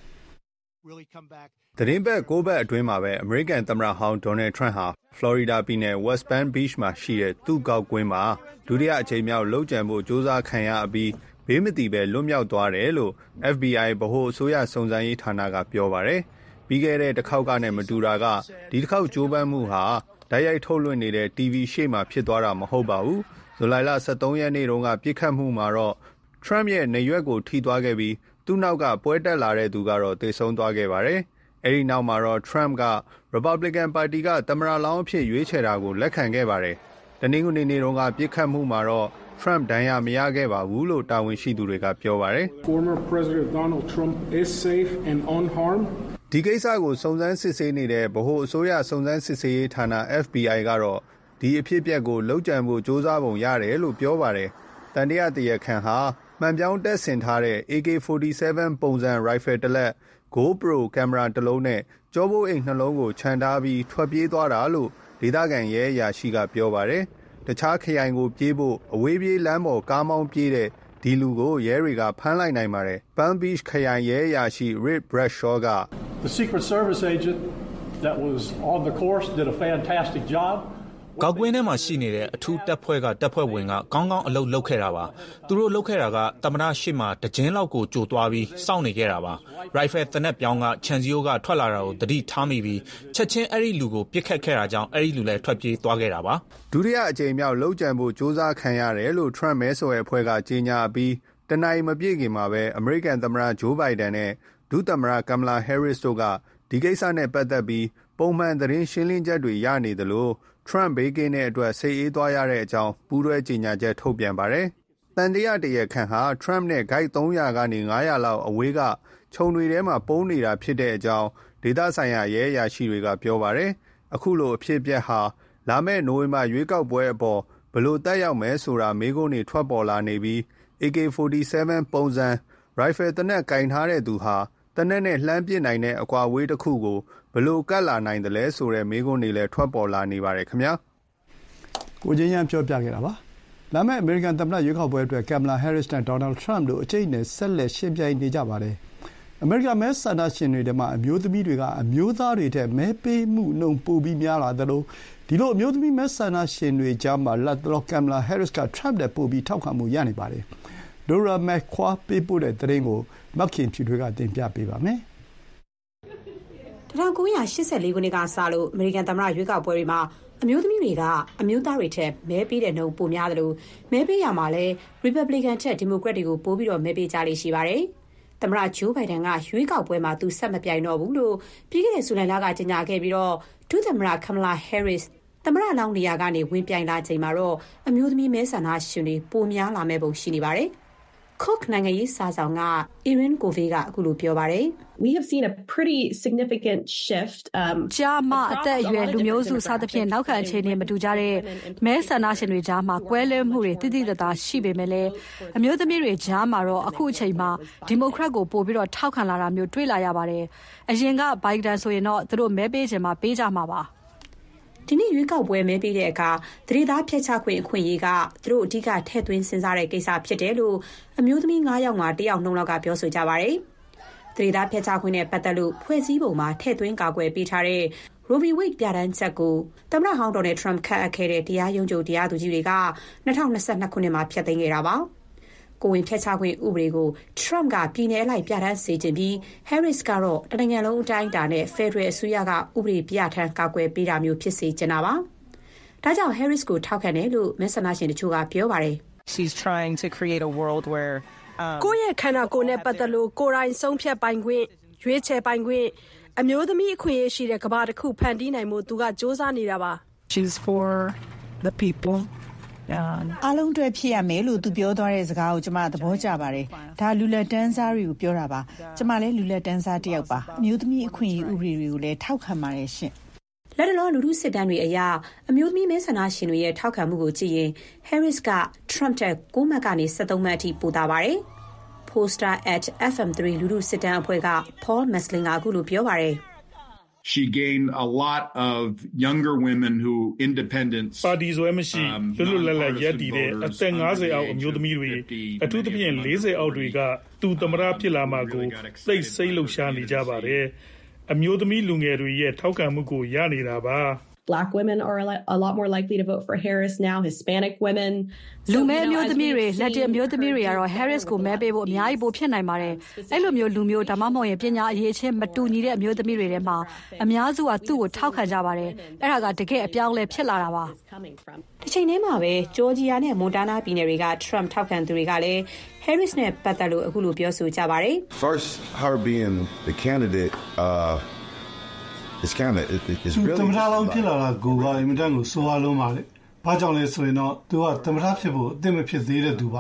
။သတင်းပတ်9ပတ်အတွင်းမှာပဲအမေရိကန်သမ္မတဟောင်းဒေါ်နယ်ထရန့်ဟာဖလော်ရီဒါပြည်နယ် West Palm Beach မှာရှိတဲ့သူ့ကောက်ကွင်းမှာဒုတိယအကြိမ်မြောက်လုပ်ကြံဖို့ကြိုးစားခံရပြီးဘေးမတိပဲလွတ်မြောက်သွားတယ်လို့ FBI ဗဟိုအစိုးရစုံစမ်းရေးဌာနကပြောပါတယ်။ပြီးခဲ့တဲ့တစ်ခေါက်ကနဲ့မတူတာကဒီတစ်ခေါက်ကြိုးပမ်းမှုဟာတိုက်ရိုက်ထုတ်လွှင့်နေတဲ့ TV ရှေ့မှာဖြစ်သွားတာမဟုတ်ပါဘူး။ဇူလိုင်လ23ရက်နေ့တုန်းကပြစ်ခတ်မှုမှာတော့ Trump ရဲ့နေရွက်ကိုထိသွားခဲ့ပြီးသူ့နောက်ကပွဲတက်လာတဲ့သူကတော့သေဆုံးသွားခဲ့ပါတယ်။အဲဒီနောက်မှာတော့ Trump က Republican ပါတီကသမ္မတလောင်းအဖြစ်ရွေးချယ်တာကိုလက်ခံခဲ့ပါတယ်။တနင်္ဂနွေနေ့တုန်းကပြစ်ခတ်မှုမှာတော့ Trump ဒဏ်ရာမရခဲ့ပါဘူးလို့တာဝန်ရှိသူတွေကပြောပါတယ်။ Former President Donald Trump is safe and unharmed. ဒီကိစ္စကိုစုံစမ်းစစ်ဆေးနေတဲ့ဗဟိုအစိုးရစုံစမ်းစစ်ဆေးရေးဌာန FBI ကတော့ဒီအဖြစ်အပျက်ကိုလုပ်ကြံဖို့စ조사ပုံရတယ်လို့ပြောပါတယ်။တန်တရားတရားခံဟာမှန်ပြောင်းတက်ဆင်ထားတဲ့ AK-47 ပုံစံရိုင်ဖယ်တစ်လက် GoPro ကင်မရာတစ်လုံးနဲ့ကြောပိုးအိမ်နှလုံးကိုခြံထားပြီးထွက်ပြေးသွားတာလို့ဒေသခံရဲအရာရှိကပြောပါတယ်။တခြားခရိုင်ကိုပြေးဖို့အဝေးပြေးလမ်းပေါ်ကားမောင်းပြေးတဲ့ဒီလူကိုရဲတွေကဖမ်းလိုက်နိုင်ပါတယ်။ Palm Beach ခရိုင်ရဲအရာရှိ Rick Bradshaw က The Secret Service agent that was on the course did a fantastic job. ကောက်ကွင်းထဲမှာရှိနေတဲ့အထူးတပ်ဖွဲ့ကတပ်ဖွဲ့ဝင်ကကောင်းကောင်းအလုပ်လုပ်ခဲ့တာပါသူတို့လုပ်ခဲ့တာကသမ္မတရှေ့မှာတကြင်းလောက်ကိုကြိုသွားပြီးစောင့်နေခဲ့တာပါရိုင်ဖယ်တနက်ပြောင်းကခြံစည်းရိုးကထွက်လာတာကိုသတိထားမိပြီးချက်ချင်းအဲ့ဒီလူကိုပြစ်ခတ်ခဲ့တာကြောင့်အဲ့ဒီလူလည်းထွက်ပြေးသွားခဲ့တာပါဒုတိယအကြိမ်မြောက်လုပ်ကြံဖို့စ조사ခံရတယ်လို့ Trump မဲဆွယ်အဖွဲ့ကကြေညာပြီးတနင်္ဂနွေမပြည့်ခင်မှာပဲအမေရိကန်သမ္မတဂျိုးဘိုင်ဒန်နဲ့ဒုသမ္မတကမ်မလာဟဲရစ်တို့ကဒီကိစ္စနဲ့ပတ်သက်ပြီးပုံမှန်သတင်းရှင်းလင်းချက်တွေရနေသလိုTrump ဘေးကင်းတဲ့အတွက်စိတ်အေးသွားရတဲ့အကြောင်းပူးတွဲကြေညာချက်ထုတ်ပြန်ပါတယ်။တန်တရားတရားခံဟာ Trump နဲ့ဂိုက်300ကနေ900လောက်အဝေးကခြုံတွေထဲမှာပုန်းနေတာဖြစ်တဲ့အကြောင်းဒေသဆိုင်ရာရဲအရာရှိတွေကပြောပါတယ်။အခုလိုအဖြစ်အပျက်ဟာလာမယ့်နိုဝင်ဘာရွေးကောက်ပွဲအပေါ်ဘယ်လိုတက်ရောက်မဲဆိုတာမေးခွန်းတွေထွက်ပေါ်လာနေပြီး AK-47 ပုံစံရိုင်ဖယ်တနက်ကင်ထားတဲ့သူဟာတနက်နဲ့လှမ်းပစ်နိုင်တဲ့အကွာဝေးတစ်ခုကိုဘလို့ကတ်လာနိုင်တယ်လဲဆိုတဲ့မေးခွန်းတွေလည်းထွက်ပေါ်လာနေပါတယ်ခင်ဗျာကိုချင်းရန်ပြောပြခဲ့တာပါလာမယ့်အမေရိကန်သမ္မတရွေးကောက်ပွဲအတွက်ကမ်မလာဟဲရစ်နဲ့ဒေါ်နယ်ထရမ့်တို့အကျိတ်နဲ့ဆက်လက်ရှင်းပြနေကြပါတယ်အမေရိကန်မဲဆန္ဒရှင်တွေထဲမှာအမျိုးသမီးတွေကအမျိုးသားတွေထက်မဲပေးမှုနှုန်းပိုပြီးများလာသလိုဒီလိုအမျိုးသမီးမဲဆန္ဒရှင်တွေကြားမှာလက်တော်ကမ်မလာဟဲရစ်ကထရမ့်နဲ့ပိုပြီးထောက်ခံမှုရနေပါတယ်ဒိုရာမက်ခွာပေးပို့တဲ့သတင်းကိုမက်ခင်ဖြူထွေးကတင်ပြပေးပါမယ် 1984ခုနှစ်ကစလို့အမေရိကန်သမ္မတရွေးကောက်ပွဲတွေမှာအမျိုးသမီးတွေကအမျိုးသားတွေထက်မဲပေးတဲ့နှုန်းပိုများတယ်လို့မဲပေးရမှာလဲ Republican ထက် Democrat တွေကိုပိုပြီးတော့မဲပေးကြလိမ့်ရှိပါတယ်။သမ္မတဂျိုးဘိုင်ဒန်ကရွေးကောက်ပွဲမှာသူဆက်မပြိုင်တော့ဘူးလို့ပြီးခဲ့တဲ့ဇူလိုင်လကကြေညာခဲ့ပြီးတော့ဒုသမ္မတကမ်မလာဟဲရစ်သမ္မတလောင်းနေရာကနေဝင်ပြိုင်လာချိန်မှာတော့အမျိုးသမီးမဲဆန္ဒရှင်တွေပိုများလာမဲ့ပုံရှိနေပါတယ်။ Cook နိုင်ငံရေးစာဆောင်က Erin Covey ကအခုလိုပြောပါတယ် We have seen a pretty significant shift ကြားမှာအသက်အရွယ်လူမျိုးစုစသဖြင့်နောက်ခံအခြေအနေမတူကြတဲ့မဲဆန္ဒရှင်တွေကြားမှာကွဲလွဲမှုတွေတိတိတသားရှိပေမဲ့လည်းအမျိုးသမီးတွေကြားမှာတော့အခုအချိန်မှာဒီမိုကရက်ကိုပို့ပြီးတော့ထောက်ခံလာတာမျိုးတွေ့လာရပါတယ်အရင်ကဘိုင်ဒန်ဆိုရင်တော့သူတို့မဲပေးခြင်းမှာပေးကြမှာပါဒီနေ့ရွေးကောက်ပွဲမဲပေးတဲ့အခါသတိသားဖျက်ချခွင့်အခွင့်အရေးကသူတို့အဓိကထည့်သွင်းစဉ်းစားတဲ့ကိစ္စဖြစ်တယ်လို့အမျိုးသမီး9ယောက်မှာ1ယောက်နှုန်းလောက်ကပြောဆိုကြပါတယ်။သတိသားဖျက်ချခွင့်နဲ့ပတ်သက်လို့ဖွဲ့စည်းပုံမှာထည့်သွင်းကာကွယ်ပေးထားတဲ့ Roe v. Wade ပြဋ္ဌာန်းချက်ကိုသမ္မတဟောင်းဒေါ်နယ်ထရမ့်ခန့်အပ်ခဲ့တဲ့တရားရုံးချုပ်တရားသူကြီးတွေက2022ခုနှစ်မှာဖျက်သိမ်းခဲ့တာပါ။ကိုဝင်ဖျက်ချခွင့်ဥပဒေကို Trump ကပြည်နယ်အလိုက်ပြဋ္ဌာန်းစေချင်ပြီး Harris ကတော့တနိုင်ငံလုံးအတိုင်းအတာနဲ့ Federal အစိုးရကဥပဒေပြဋ္ဌာန်းကာကွယ်ပေးတာမျိုးဖြစ်စေချင်တာပါ။ဒါကြောင့် Harris ကိုထောက်ခံတယ်လို့မဲဆန္ဒရှင်တချို့ကပြောပါတယ်။ She's trying to create a world where ကိုယ့်ရဲ့ခန္ဓာကိုယ်နဲ့ပတ်သက်လို့ကိုယ်တိုင်ဆုံးဖြတ်ပိုင်ခွင့်ရွေးချယ်ပိုင်ခွင့်အမျိုးသမီးအခွင့်အရေးရှိတဲ့ကမ္ဘာတစ်ခုဖန်တီးနိုင်မှုသူကစ조사နေတာပါ She's for the people အားလုံးအတွက်ဖြစ်ရမယ်လို့သူပြောသွားတဲ့စကားကိုကျွန်မသဘောကျပါတယ်။ဒါလူလက်တန်းစားတွေကိုပြောတာပါ။ကျွန်မလည်းလူလက်တန်းစားတစ်ယောက်ပါ။အမျိုးသမီးအခွင့်အရေးဥပဒေတွေကိုလည်းထောက်ခံပါတယ်ရှင်။လက်တလောလူထုစစ်တမ်းတွေအရအမျိုးသမီးမဲဆန္ဒရှင်တွေရဲ့ထောက်ခံမှုကိုကြည့်ရင် Harris က Trump ထက်9မှတ်ကနေ73မှတ်အထိပိုသာပါတယ်။ Pollstar @FM3 လူထုစစ်တမ်းအဖွဲ့က Paul Meslin ကအခုလိုပြောပါတယ် She gained a lot of younger women who independents ပါတီဆွဲမရှိလွတ်လပ်လပ်ရက်တည်တဲ့အသက်50အောက်အမျိုးသမီးတွေအထူးသဖြင့်40အောက်တွေကသူသမရဖြစ်လာမှာကိုသိစိတ်လှုပ်ရှားနေကြပါတယ်အမျိုးသမီးလူငယ်တွေရဲ့ထောက်ခံမှုကိုရနေတာပါ Black women are a lot more likely to vote for Harris now. Hispanic women. လူမဲအမျိုးသမီးတွေလက်တင်အမျိုးသမီးတွေကတော့ Harris ကိုမဲပေးဖို့အများကြီးပိုဖြစ်နိုင်ပါတယ်။အဲ့လိုမျိုးလူမျိုးဒါမှမဟုတ်ရင်ပညာအရေးချင်းမတူညီတဲ့အမျိုးသမီးတွေထဲမှာအများစုကသူ့ကိုထောက်ခံကြပါတယ်။အဲ့ဒါကတကယ်အပြောင်းလဲဖြစ်လာတာပါ။ဒီချိန်ထဲမှာပဲဂျော်ဂျီယာနဲ့မွန်တာနာပြည်နယ်တွေက Trump ထောက်ခံသူတွေကလည်း Harris နဲ့ပတ်သက်လို့အခုလိုပြောဆိုကြပါတယ်။ First, her being the candidate it's kind of it's really သမ္မတလောင်းဖြစ်လာတာကိုကအင်မတန်ကိုဆိုးဝါးလုံးပါလေ။ဘာကြောင့်လဲဆိုရင်တော့သူကသမ္မတဖြစ်ဖို့အသင့်မဖြစ်သေးတဲ့သူပါ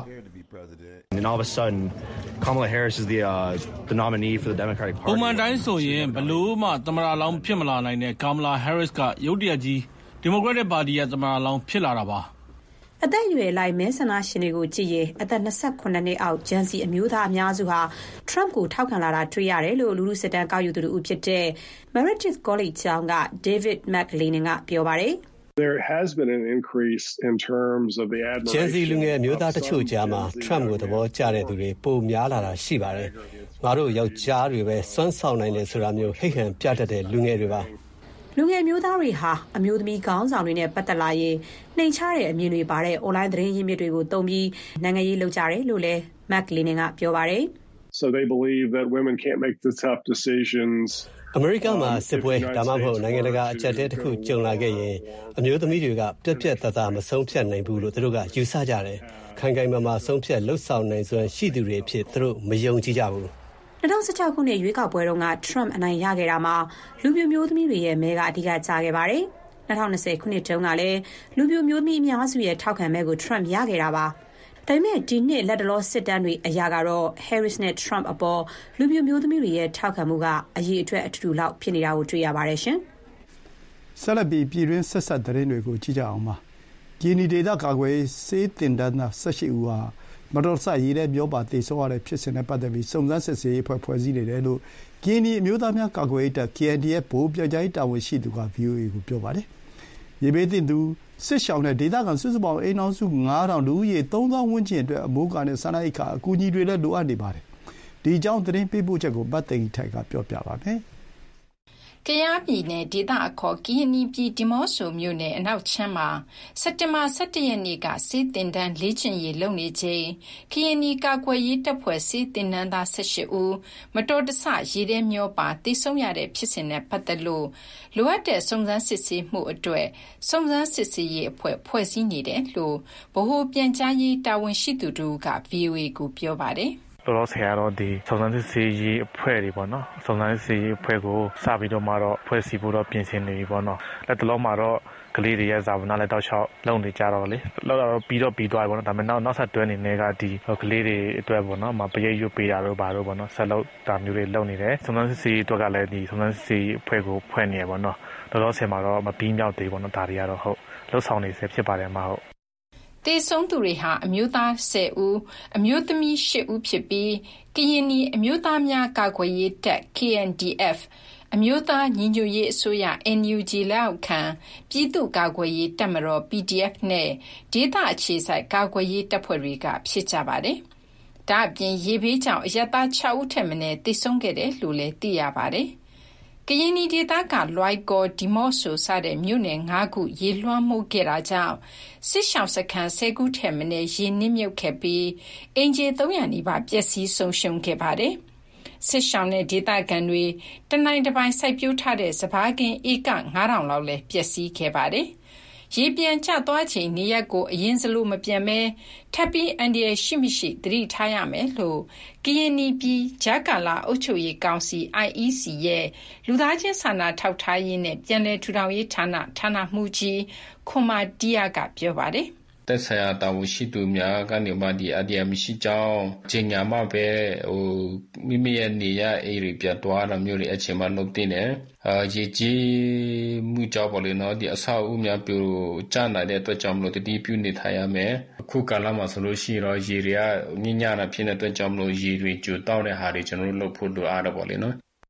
And all of a sudden Kamala Harris is the nominee for the Democratic Party. ပုံမှန်တိုင်းဆိုရင်ဘလို့မှသမ္မတလောင်းဖြစ်မလာနိုင်တဲ့ Kamala Harris ကရုတ်တရက်ကြီး Democratic Party ရဲ့သမ္မတလောင်းဖြစ်လာတာပါအသက်အရွယ်လိုက်မဲဆန္ဒရှင်တွေကိုကြည့်ရင်အသက်28နှစ်အောက်ဂျန်စီအမျိုးသားအများစုဟာ Trump ကိုထောက်ခံလာတာတွေ့ရတယ်လို့လူလူစစ်တမ်းကောက်ယူသူတို့ဖြစ်တဲ့ Meredith College ကျောင်းက David McLean ကပြောပါတယ် There has been an increase in terms of the admiration. ဂျန်စီလူငယ်အမျိုးသားတချို့ကြားမှာ Trump ကိုသဘောကျတဲ့သူတွေပိုများလာတာရှိပါတယ်။ငါတို့ယောက်ျားတွေပဲစွမ်းဆောင်နိုင်တယ်ဆိုတာမျိုးဟိတ်ဟန်ပြတတ်တဲ့လူငယ်တွေပါလူငယ်မျိုးသားတွေဟာအမျိုးသမီးခေါင်းဆောင်တွေနဲ့ပတ်သက်လာရင်နှိမ်ချတဲ့အမြင်တွေပါတဲ့ online သတင်းရင်းမြစ်တွေကိုတုံးပြီးနိုင်ငံရေးလုပ်ကြတယ်လို့လည်း McLean ကပြောပါတယ် So they believe that women can't make the tough decisions. အမေရိကန်မှာစစ်ပွဲဒါမှမဟုတ်နိုင်ငံတကာအကြက်တဲတစ်ခုကြုံလာခဲ့ရင်အမျိုးသမီးတွေကပြက်ပြက်သားသားမဆုံးဖြတ်နိုင်ဘူးလို့သူတို့ကယူဆကြတယ်။ခိုင်ခိုင်မာမာဆုံးဖြတ်လှုပ်ဆောင်နိုင်စွမ်းရှိသူတွေဖြစ်သူတို့မယုံကြည်ကြဘူး 2016ခုနှစ်ရွေးကောက်ပွဲတုန်းက Trump အနိုင်ရခဲ့တာမှာလူမျိုးသမီးတွေရဲ့မဲကအဓိကကျခဲ့ပါတယ်။2020ခုနှစ်တုန်းကလည်းလူမျိုးသမီးအများစုရဲ့ထောက်ခံမဲကို Trump ရခဲ့တာပါ။ဒါပေမဲ့ဒီနှစ်လက်တလောစစ်တမ်းတွေအရာကတော့ Harris နဲ့ Trump အပေါ်လူမျိုးသမီးတွေရဲ့ထောက်ခံမှုကအရေးအတွက်အထူးတူလောက်ဖြစ်နေတာကိုတွေ့ရပါတယ်ရှင်။ဆက်လက်ပြီးပြည်တွင်းဆက်ဆက်သတင်းတွေကိုကြည့်ကြအောင်ပါ။ဂျီနီဒေတာကာကွယ်စေးတင်ဒန်းသား18ဦးဟာမတော်ဆရေးတဲ့မျိုးပါတေဆုံးရတဲ့ဖြစ်စဉ်နဲ့ပတ်သက်ပြီးစုံစမ်းစစ်ဆေးရေးဖွဲ့စည်းနေတယ်လို့ကရင်နီအမျိုးသားများကာကွယ်ရေးတပ် KNDF ဗိုလ်ပြောကြားရေးတာဝန်ရှိသူက VOA ကိုပြောပါတယ်။ရေဘေးသင့်သူစစ်ရှောင်းတဲ့ဒေသခံစုစုပေါင်းအိမ်အောင်စု9000လူဦးရေ3000ဝန်းကျင်အတွက်အမိုးကာနဲ့စားနပ်ရိက္ခာအကူအညီတွေလည်းလိုအပ်နေပါတယ်။ဒီအကြောင်းသတင်းပေးပို့ချက်ကိုပတ်သိန်းထိုက်ကပြောပြပါမယ်။ကယားပြည်နယ်ဒေသအခေါ်ကရင်နီပြည်ဒီမော့ဆိုမြို့နယ်အနောက်ချမ်းမှာစက်တင်ဘာ17ရက်နေ့ကစေးတင်တန်းလေ့ကျင့်ရေးလုပ်နေချိန်ကရင်နီကာကွယ်ရေးတပ်ဖွဲ့စေးတင်တန်းသား18ဦးမတော်တဆရေထဲမျောပါတိဆုံးရတဲ့ဖြစ်စဉ်နဲ့ပတ်သက်လို့လိုအပ်တဲ့စုံစမ်းစစ်ဆေးမှုအတွက်စုံစမ်းစစ်ဆေးရေးအဖွဲ့ဖွဲ့စည်းနေတယ်လို့ဗဟိုပြန်ကြားရေးတာဝန်ရှိသူတို့က VOA ကိုပြောပါတယ်လောလောဆယ်ကတော့ဒီစုံစမ်းစစ်ဆေးရေးအဖွဲ့တွေပေါ့နော်စုံစမ်းစစ်ဆေးရေးအဖွဲ့ကိုစပြီးတော့မှတော့ဖွဲ့စည်းဖို့တော့ပြင်ဆင်နေပြီပေါ့နော်လက်တလုံးမှာတော့ကလေးတွေရဲ့ဇာဝနာလည်းတောက်လျှောက်လုံနေကြတော့လေလောက်တော့ပြီးသွားပြီပေါ့နော်ဒါပေမဲ့နောက်ဆက်တွဲအနေနဲ့ကဒီကလေးတွေအတွက်ပေါ့နော်ပရိတ်ရွတ်ပေးတာတော့ဘာလို့ပေါ့နော်ဆက်လုပ်တာမျိုးတွေလုပ်နေတယ်စုံစမ်းစစ်ဆေးရေးအတွက်ကလည်းဒီစုံစမ်းစစ်ဆေးရေးအဖွဲ့ကိုဖွဲ့နေရပေါ့နော်လောလောဆယ်မှာတော့မပြီးမြောက်သေးပေါ့နော်ဒါတွေကတော့ဟုတ်လှုပ်ဆောင်နေဆဲဖြစ်ပါတယ်မှာဟုတ်တေဆုံးသူတွေဟာအမျိုးသား10ဦးအမျိုးသမီး8ဦးဖြစ်ပြီးကရင်နီအမျိုးသားများကာကွယ်ရေးတပ် KNDF အမျိုးသားညီညွတ်ရေးအစိုးရ NUG လက်အောက်ခံပြည်သူ့ကာကွယ်ရေးတပ်မတော် PDF နဲ့ဒေသအခြေစိုက်ကာကွယ်ရေးတပ်ဖွဲ့တွေကဖြစ်ကြပါတယ်။ဒါ့အပြင်ရေဘေးကြောင့်အရပ်သား6ဦးထက်မနည်းတေဆုံးခဲ့တယ်လို့လည်းသိရပါတယ်။ကရင်နီဒေသကလွိုက်ကော်ဒီမော့ဆိုစတဲ့မြို့နယ်9ခုရေလွှမ်းမိုးခဲ့တာကြောင့်စစ်ရှောင်စခန်း10ခုထက်မနည်းရေနစ်မြုပ်ခဲ့ပြီးအင်ဂျီ300နီးပါးပျက်စီးဆုံးရှုံးခဲ့ပါတယ်။စစ်ရှောင်တဲ့ဒေသခံတွေတနိုင်တပိုင်းစိုက်ပျိုးထားတဲ့စပါးကင်းဧက9000လောက်လည်းပျက်စီးခဲ့ပါတယ်။ရေပြန်ကျသွားချိန်နေရက်ကိုအရင်စလို့မပြန်မဲထပ်ပြီးအန်ဒီရရှိမရှိသတိထားရမယ်လို့ကရင်နီပြည်ဂျာကာလာအုပ်ချုပ်ရေးကောင်စီ IEC ရဲ့လူသားချင်းစာနာထောက်ထားရေးနဲ့ပြည်내ထူထောင်ရေးဌာနမှူးကြီးခွန်မာတီယာကပြောပါတယ်သက်ဆိုင်ရာတာဝန်ရှိသူများကနေမှဒီအဒီယမရှိကြောင်းချိန်ညာမှပဲမိမိရဲ့နေရအေးတွေပြတ်သွားတာမျိုးတွေအချိန်မှလုပ်တင်တယ်ရေကြီးမှုကြောင့်ပေါ့လေနော်ဒီအဆောက်အဦများပြိုကျနိုင်တဲ့အတွက်ကြောင့်မလို့တတိပြုနေထိုင်ရမယ်အခုကာလမှာဆိုလို့ရှိတော့ရေတွေကညညတာဖြစ်နေတဲ့အတွက်ကြောင့်မလို့ရေတွေကျတောက်တဲ့ဟာတွေကျွန်တော်တို့လုပ်ဖို့လိုအားတော့ပေါ့လေနော်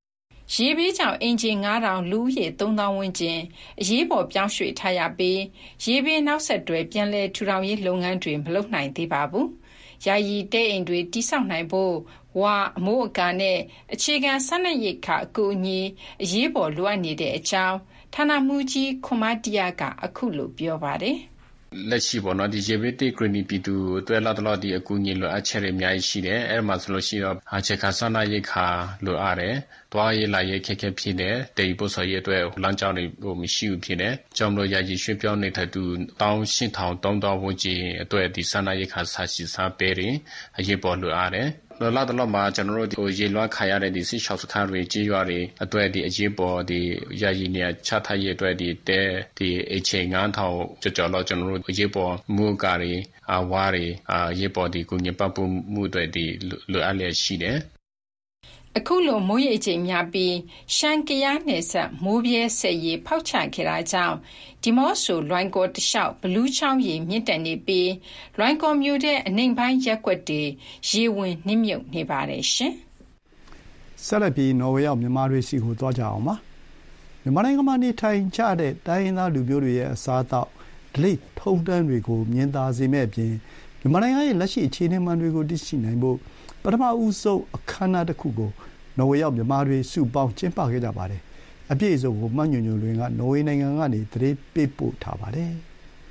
ရေဘေးကြောင့်အင်ဂျင် 9,000 လူဦးရေ 3,000 ဝန်းကျင်အရေးပေါ်ပြောင်းရွှေ့ထားရပြီးရေဘေးနောက်ဆက်တွဲပြန်လည်ထူထောင်ရေးလုပ်ငန်းတွေမလုပ်နိုင်သေးပါဘူး။ယာယီတဲအိမ်တွေတိစောက်နိုင်ဖို့ဝါအမိုးအကာနဲ့အခြေခံစားနပ်ရိက္ခာအကူအညီအရေးပေါ်လိုအပ်နေတဲ့အကြောင်းဌာနမှူးကြီးခွန်မတီယာကအခုလိုပြောပါတယ်။လက်ရှိပေါ့နော်ဒီရေဘေးတိဂရနီပြည်သူတွဲလာတော့ဒီအကူအညီလိုအပ်ချက်တွေအများကြီးရှိတယ်အဲ့မှာဆိုလို့ရှိတော့အခြေခံစားနပ်ရိက္ခာလိုအပ်တယ်တွားရေးလာရေးခက်ခဲဖြစ်တယ်တေပို့ဆော်ရေးအတွက်လမ်းကြောင်းတွေမရှိဘူးဖြစ်တယ်ကြောင့်မလို့ယာယီရွှေ့ပြောင်းနေတဲ့သူ1,800 3,000ဝန်းကျင်အတွက်ဒီစားနပ်ရိက္ခာဆာရှိစားပေးရင်အရေးပေါ်လိုအပ်တယ်လောလာတော့မှာကျွန်တော်တို့ရေလွှမ်းခါရတဲ့ဒီစစ်ရှောက်စခန်းတွေကြေးရွာတွေအတွက်ဒီအရေးပေါ်ဒီယာယီနေချထားရေးအတွက်ဒီအချိန် 9,000 ကျော်လောက်ကျွန်တော်တို့အရေးပေါ်မူကာတွေဝါတွေရေပေါ်ဒီကုညပပမှုတွေဒီလိုအပ်လျက်ရှိတယ်အခုလိုမိုးရေချိန်များပြီးရှမ်းကယားနယ်စပ်မိုးပြဲဆက်ရေဖောက်ချခဲ့တာကြောင့်ဒီမော့ဆိုလွိုင်းကောတလျှောက်ဘလူးချောင်းရေမြင့်တက်နေပြီးလွိုင်းကောမြို့တဲ့အနှိမ်ပိုင်းရက်ကွက်တွေရေဝင်နှိမ့်မြုပ်နေပါတယ်ရှင်ဆက်လက်ပြီးနော်ဝေရောက်မြန်မာတွေစီကိုသွားကြအောင်ပါမြန်မာနိုင်ငံမှာနေထိုင်ကြတဲ့တိုင်းရင်းသားလူမျိုးတွေရဲ့အစားအသောက်ဒလိထုံတန်းတွေကိုမြင်သာစေမဲ့အပြင်မြန်မာနိုင်ငံရဲ့လက်ရှိအခြေအနေမှန်တွေကိုသိရှိနိုင်ဖို့ပထမဦးဆုံးအခမ်းအနားတစ်ခုကိုနော်ဝေရောက်မြန်မာတွေစုပေါင်းကျင်းပခဲ့ကြပါတယ်။အပြည့်အစုံကိုမှတ်ညွှန်ညွှန်လွင်ကနော်ဝေနိုင်ငံကနေသတင်းပေးပို့ထားပါတယ်။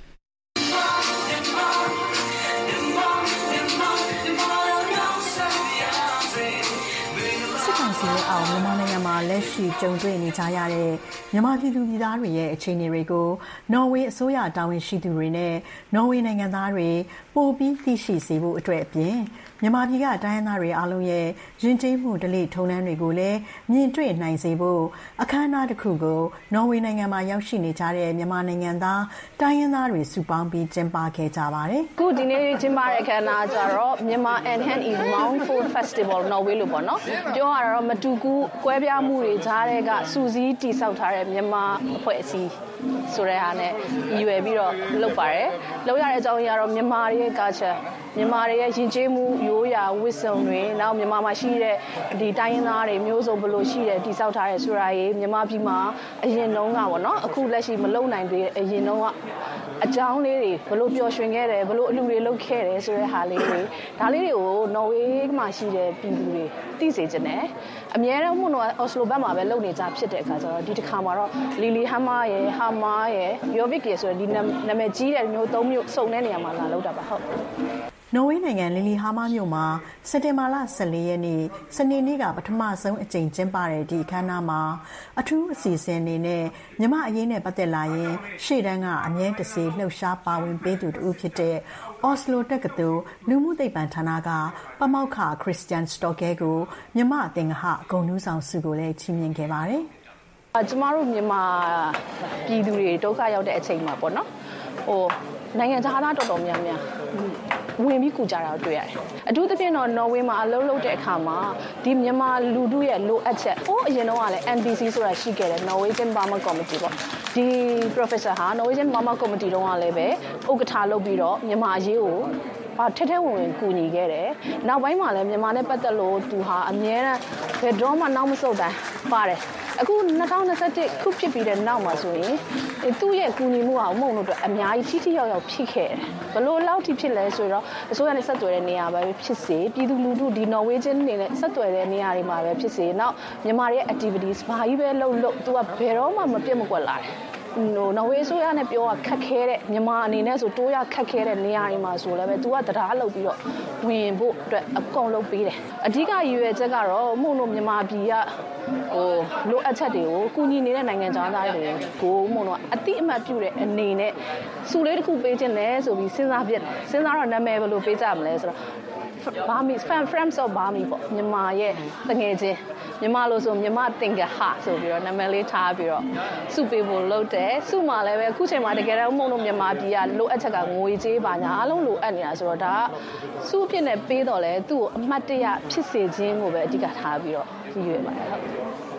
စစ်ကောင်စီရဲ့အောင်မြန်မာနိုင်ငံမှာလက်ရှိကြုံတွေ့နေကြရတဲ့မြန်မာပြည်သူပြည်သားတွေရဲ့အခြေအနေတွေကိုနော်ဝေအစိုးရတာဝန်ရှိသူတွေနဲ့နော်ဝေနိုင်ငံသားတွေပိုပြီးသိရှိစေဖို့အတွက်အပြင်မြန်မာပြည်ကတိုင်းရင်းသားတွေအားလုံးရဲ့ယဉ်ကျေးမှုဓလေ့ထုံးတမ်းတွေကိုလည်းမြင်တွေ့နိုင်စေဖို့အခမ်းအနားတစ်ခုကိုနော်ဝေနိုင်ငံမှာရောက်ရှိနေကြတဲ့မြန်မာနိုင်ငံသားတိုင်းရင်းသားတွေစုပေါင်းပြီးကျင်းပခဲ့ကြပါတယ်။အခုဒီနေ့ကျင်းပတဲ့အခမ်းအနားကျတော့မြန်မာ and hand is Mount Food Festival နော်ဝေလို့ပေါ့နော်။ပြောရတော့မတူကူကွဲပြားမှုတွေကြားတဲ့ကစူးစီးတည်ဆောက်ထားတဲ့မြန်မာအဖွဲ့အစည်းဆိုတဲ့ဟာနဲ့ရည်ရွယ်ပြီးတော့လုပ်ပါတယ်။လုပ်ရတဲ့အကြောင်းအရာတော့မြန်မာရဲ့ culture မြန်မာရဲ့ယဉ်ကျေးမှုရိုးရာဝစ်စုံတွေနောက်မြန်မာမှာရှိတဲ့ဒီတိုင်းရင်းသားတွေမျိုးစုံဘလို့ရှိတဲ့တည်ဆောက်ထားတဲ့ဆိုတာရေးမြန်မာပြည်မှာအရင်တုန်းကပေါ့နော်အခုလက်ရှိမလုံနိုင်သေးအရင်တုန်းကအကြောင်းလေးတွေဘလို့ပျော်ရွှင်ခဲ့တယ်ဘလို့အလူတွေလုပ်ခဲ့တယ်ဆိုတဲ့ဟာလေးတွေဒါလေးတွေကိုနော်ဝေမှာရှိတဲ့ပြည်သူတွေသိစေချင်တယ်အများအားဖြင့်အော်စလိုဘက်မှာပဲလုပ်နေကြဖြစ်တဲ့အခါကျတော့ဒီတစ်ခါမှာတော့လီလီဟမ်မာရဲ့ဟာမာရဲ့ယောဗစ်ရဲ့ဆိုတဲ့ဒီနာမည်ကြီးတဲ့မျိုး၃မျိုးစုံတဲ့နေရာမှာလာလုပ်တာပါဟုတ်နော်ဝေနိုင်ငံလီလီဟာမာမြို့မှာစက်တင်ဘာလ14ရက်နေ့စနေနေ့ကပထမဆုံးအကြိမ်ကျင်းပတဲ့ဒီအခမ်းအနားမှာအထူးအစီအစဉ်အနေနဲ့မြမအရေးနဲ့ပတ်သက်လာရင်ရှေ့တန်းကအမြဲတစေလှုပ်ရှားပါဝင်ပေးသူတူဖြစ်တဲ့အော်စလိုတက္ကသိုလ်လူမှုသိပ္ပံဌာနကပမောက္ခခရစ်စတန်စတော့ကဲကိုမြမအသင်္ဂဟဂုဏ်ထူးဆောင်ဆုကိုလည်းချီးမြှင့်ခဲ့ပါတယ်ကျမတို့မြန်မာပြည်သူတွေဒုက္ခရောက်တဲ့အချိန်မှာပေါ့နော်နိုင်ငံခြားသားတော်တော်များများဝင်ပြီးကူကြတာတွေ့ရတယ်။အထူးသဖြင့်တော့နော်ဝေမှာအလုပ်လုပ်တဲ့အခါမှာဒီမြန်မာလူထုရဲ့လိုအပ်ချက်အရင်တော့ကလည်း NBC ဆိုတာရှိခဲ့တယ် Norwegian Burma Committee ပေါ့။ဒီ professor ဟာ Norwegian Burma Committee တုန်းကလည်းပဲဥက္ကဋ္ဌလုပ်ပြီးတော့မြန်မာအရေးကိုထက်ထဲဝင်ကူညီခဲ့တယ်။နောက်ပိုင်းမှာလည်းမြန်မာနဲ့ပတ်သက်လို့သူဟာအမြဲတမ်းဘယ်တော့မှနောက်မဆုတ်တိုင်းပါတယ်။အခု2021ခုဖြစ်ပြီးတဲ့နောက်မှာဆိုရင်သူ့ရဲ့ကူညီမှုအောင်မုံလို့အတွက်အများကြီးထိရောက်ရောက်ဖြစ်ခဲ့တယ်ဘလို့လောက်ထိဖြစ်လဲဆိုတော့အစိုးရနဲ့ဆက်သွယ်တဲ့နေရာပဲဖြစ်စေပြည်သူလူထုဒီ Norwegian နေနဲ့ဆက်သွယ်တဲ့နေရာတွေမှာပဲဖြစ်စေနောက်မြန်မာရဲ့ activities ဘာကြီးပဲလုပ်သူကဘယ်တော့မှမပြတ်မကွက်လာတယ်နော်ဝေဆိုရနဲ့ပြောခက်ခဲတဲ့မြန်မာအနေနဲ့ဆိုတိုးရခက်ခဲတဲ့နေရာတွေမှာဆိုလည်းပဲ तू ကတရားလုပ်ပြီးတော့ဝင်ဖို့အတွက်အကုန်လုပ်ပေးတယ်အဓိကရည်ရွယ်ချက်ကတော့မှုလို့မြန်မာပြည်ကလိုအပ်ချက်တွေကိုကူညီနေတဲ့နိုင်ငံသားတွေကိုမှုလို့အတိအမှတ်ပြုတဲ့အနေနဲ့စုလေးတစ်ခုပေးခြင်းလဲဆိုပြီးစဉ်းစားတော့နာမည်ဘယ်လိုပေးကြမလဲဆိုတော့Burmese friends of Burma ပေါ့မြန်မာရဲ့တငယ်ချင်းမြန်မာလို့ဆိုမြန်မာသင်္ကဟဆိုပြီးတော့နာမည်လေးထားပြီးတော့စုပေးဖို့လုပ်တယ်စုမှာလည်းပဲအခုချိန်မှာတကယ်တော့မုံလို့မြန်မာပြည်ကလိုအပ်ချက်ကငွေကြေးပါညာအားလုံးလိုအပ်နေတာဆိုတော့ဒါကစုအဖြစ်နဲ့ပေးတော့လဲသူ့ကိုအမှတ်တရဖြစ်စေခြင်းကိုပဲအဓိကထားပြီးတော့ရည်ရွယ်ပါတယ်ဟုတ်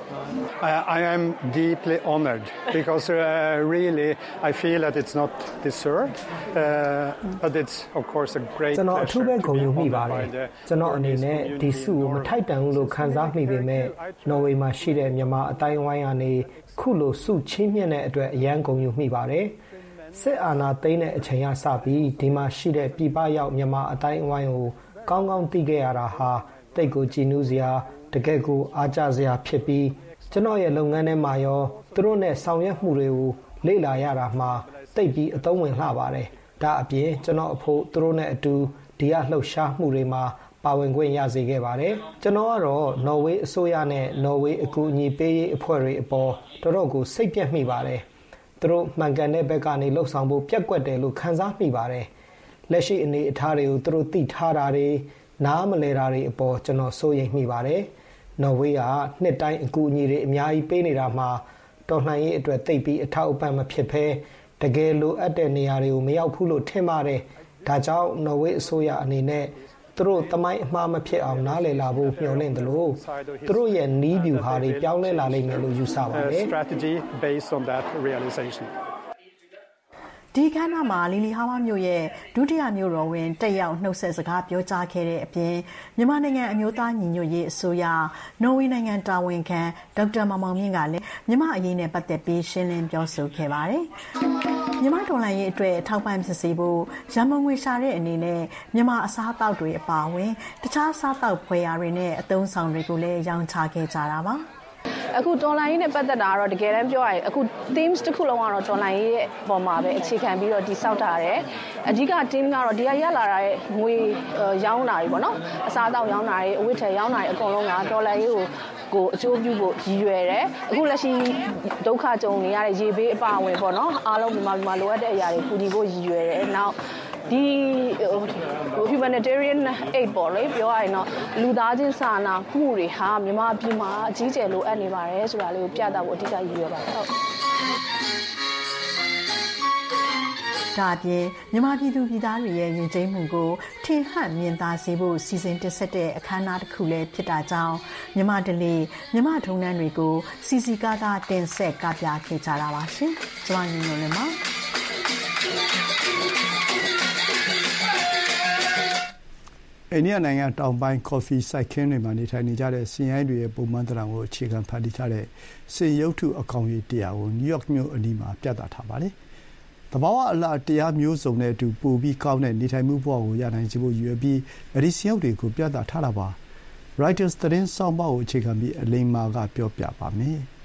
I am deeply honored because really I feel that it's not deserved, but it's of course a great pleasure. ကျွန်တော်အထူးပဲဂုဏ်ယူမိပါတယ်။ကျွန်တော်အနေနဲ့ဒီဆုကိုမထိုက်တန်ဘူးလို့ခံစားမိပေမဲ့နော်ဝေမှာရှိတဲ့မြန်မာအတိုင်းဝိုင်းကနေခုလိုဆုချင်းမြတ်တဲ့အတွက်အရန်ဂုဏ်ယူမိပါတယ်။စစ်အာဏာသိမ်းတဲ့အချိန်ကစပြီးဒီမှာရှိတဲ့ပြည်ပရောက်မြန်မာအတိုင်းဝိုင်းကိုကောင်းကောင်းသိခဲ့ရတာဟာတိတ်ကိုကြည်နူးစရာတကယ်ကိုအားကျစရာဖြစ်ပြီးကျွန်တော်ရဲ့လုပ်ငန်းထဲမှာရောသူတို့နဲ့ဆောင်ရွက်မှုတွေကိုလေ့လာရတာမှာတိတ်ပြီးအသုံးဝင်လှပါတယ်။ဒါအပြင်ကျွန်တော်အဖို့သူတို့နဲ့အတူဒီကလှုပ်ရှားမှုတွေမှာပါဝင်ခွင့်ရစေခဲ့ပါတယ်။ကျွန်တော်ကတော့နော်ဝေးအစိုးရနဲ့နော်ဝေးအကူအညီပေးရေးအဖွဲ့တွေအပေါ်တော်တော်ကိုစိတ်ပြတ်မိပါတယ်။သူတို့မှန်ကန်တဲ့ဘက်ကနေလှုပ်ဆောင်ဖို့ပြက်ကွက်တယ်လို့ခံစားမိပါတယ်။လက်ရှိအနေအထားတွေကိုသူတို့သိထားတာတွေနားမလဲတာတွေအပေါ်ကျွန်တော်စိုးရိမ်မိပါတယ်။နော်ဝေးကနှစ်တိုင်းအကူအညီတွေအများကြီးပေးနေတာမှာတော်လှန်ရေးအတွက်သိပ်ပြီးအထောက်အပံ့မဖြစ်ဘဲတကယ်လိုအပ်တဲ့နေရာတွေကိုမရောက်ဘူးလို့ထင်ပါတယ်။ဒါကြောင့်နော်ဝေးအစိုးရအနေနဲ့သူတို့တမိုင်းအမှားမဖြစ်အောင်နားလည်လာဖို့မျှော်လင့်တယ်လို့သူတို့ရဲ့နီးဗျူဟာတွေပြောင်းလဲလာလိမ့်မယ်လို့ယူဆပါတယ်။ strategy based on that realization ဒီကဏ္ဍမှာလီလီဟာဝါမြို့ရဲ့ဒုတိယမြို့တော်ဝင်တက်ရောက်နှုတ်ဆက်စကားပြောကြားခဲ့တဲ့အပြင်မြန်မာနိုင်ငံအမျိုးသားညီညွတ်ရေးအစိုးရနော်ဝေနိုင်ငံတာဝန်ခံဒေါက်တာမောင်မောင်မြင့်ကလည်းမြန်မာအရေးနဲ့ပတ်သက်ပြီးရှင်းလင်းပြောဆိုခဲ့ပါတယ်။မြန်မာဒေါ်လာရေးအတွက်ထောက်ပံ့ဖြစ်စေဖို့ရန်ပုံငွေရှာတဲ့အနေနဲ့မြန်မာအစားအသောက်တွေအပါအဝင်တခြားစားသောက်ဖွယ်ရာတွေနဲ့အသုံးဆောင်တွေကိုလည်းရောင်းချခဲ့ကြတာပါ။အခုဒေါ်လာရေးနဲ့ပတ်သက်တာကတော့တကယ်တမ်းပြောရရင်အခု themes တစ်ခုလုံးကတော့ဒေါ်လာရေးရဲ့ပုံမှာပဲအခြေခံပြီးတော့တည်ဆောက်ထားတယ်အဓိက team ကတော့ဒီကရလာတဲ့ငွေရောင်းတာတွေပေါ့နော်အစားအသောက်ရောင်းတာတွေအဝတ်ထည်ရောင်းတာတွေအကုန်လုံးကဒေါ်လာရေးကိုအကျိုးပြုဖို့ရည်ရွယ်တယ်အခုလက်ရှိဒုက္ခကြုံနေရတဲ့ရေဘေးအပါအဝင်ပေါ့နော်အားလုံးမြန်မာလိုအပ်တဲ့အရာတွေကူညီဖို့ရည်ရွယ်တယ်နောက်ဒီ humanitarian aid ပေါ့လေပြောရရင်တော့လူသားချင်းစာနာမှုတွေဟာမြန်မာပြည်မှာအကြီးကျယ်လိုအပ်နေပါတယ်ဆိုတာလေးကိုပြသဖို့အဓိကရည်ရွယ်ပါတယ်ဟုတ်ဒါအပြင်မြန်မာပြည်သူပြည်သားတွေရဲ့ယဉ်ကျေးမှုကိုထင်ဟပ်မြင်သာစေဖို့စီစဉ်တင်ဆက်တဲ့အခမ်းအနားတစ်ခုလည်းဖြစ်တာကြောင့်မြန်မာဓလေ့မြန်မာထုံးတမ်းတွေကိုစီစီကားကားတင်ဆက်ကပြခဲ့ကြတာပါရှင်။ကျွန်မညီမလေးမှာအိန္ဒိယနိုင်ငံတောင်ပိုင်းကော်ဖီစိုက်ခင်းတွေမှာနေထိုင်နေကြတဲ့စင်ရိုင်းတွေရဲ့ပုံမှန်သဏ္ဍာန်ကိုအခြေခံဖန်တီးထားတဲ့စင်ရုပ်ထုအကောင်ကြီး100ကိုနယူးယောက်မြို့အနီးမှာပြသထားပါတယ်။သဘာဝအလှတရားမျိုးစုံနဲ့အတူပိုပြီးကောင်းတဲ့နေထိုင်မှုဘဝကိုရနိုင်စေဖို့ရည်ရွယ်ပြီးအဲဒီစင်ရုပ်တွေကိုပြသထားတာပါ။ Reuters သတင်းဆောင်းပါးကိုအခြေခံပြီးအလိမ္မာကပြောပြပါမယ်။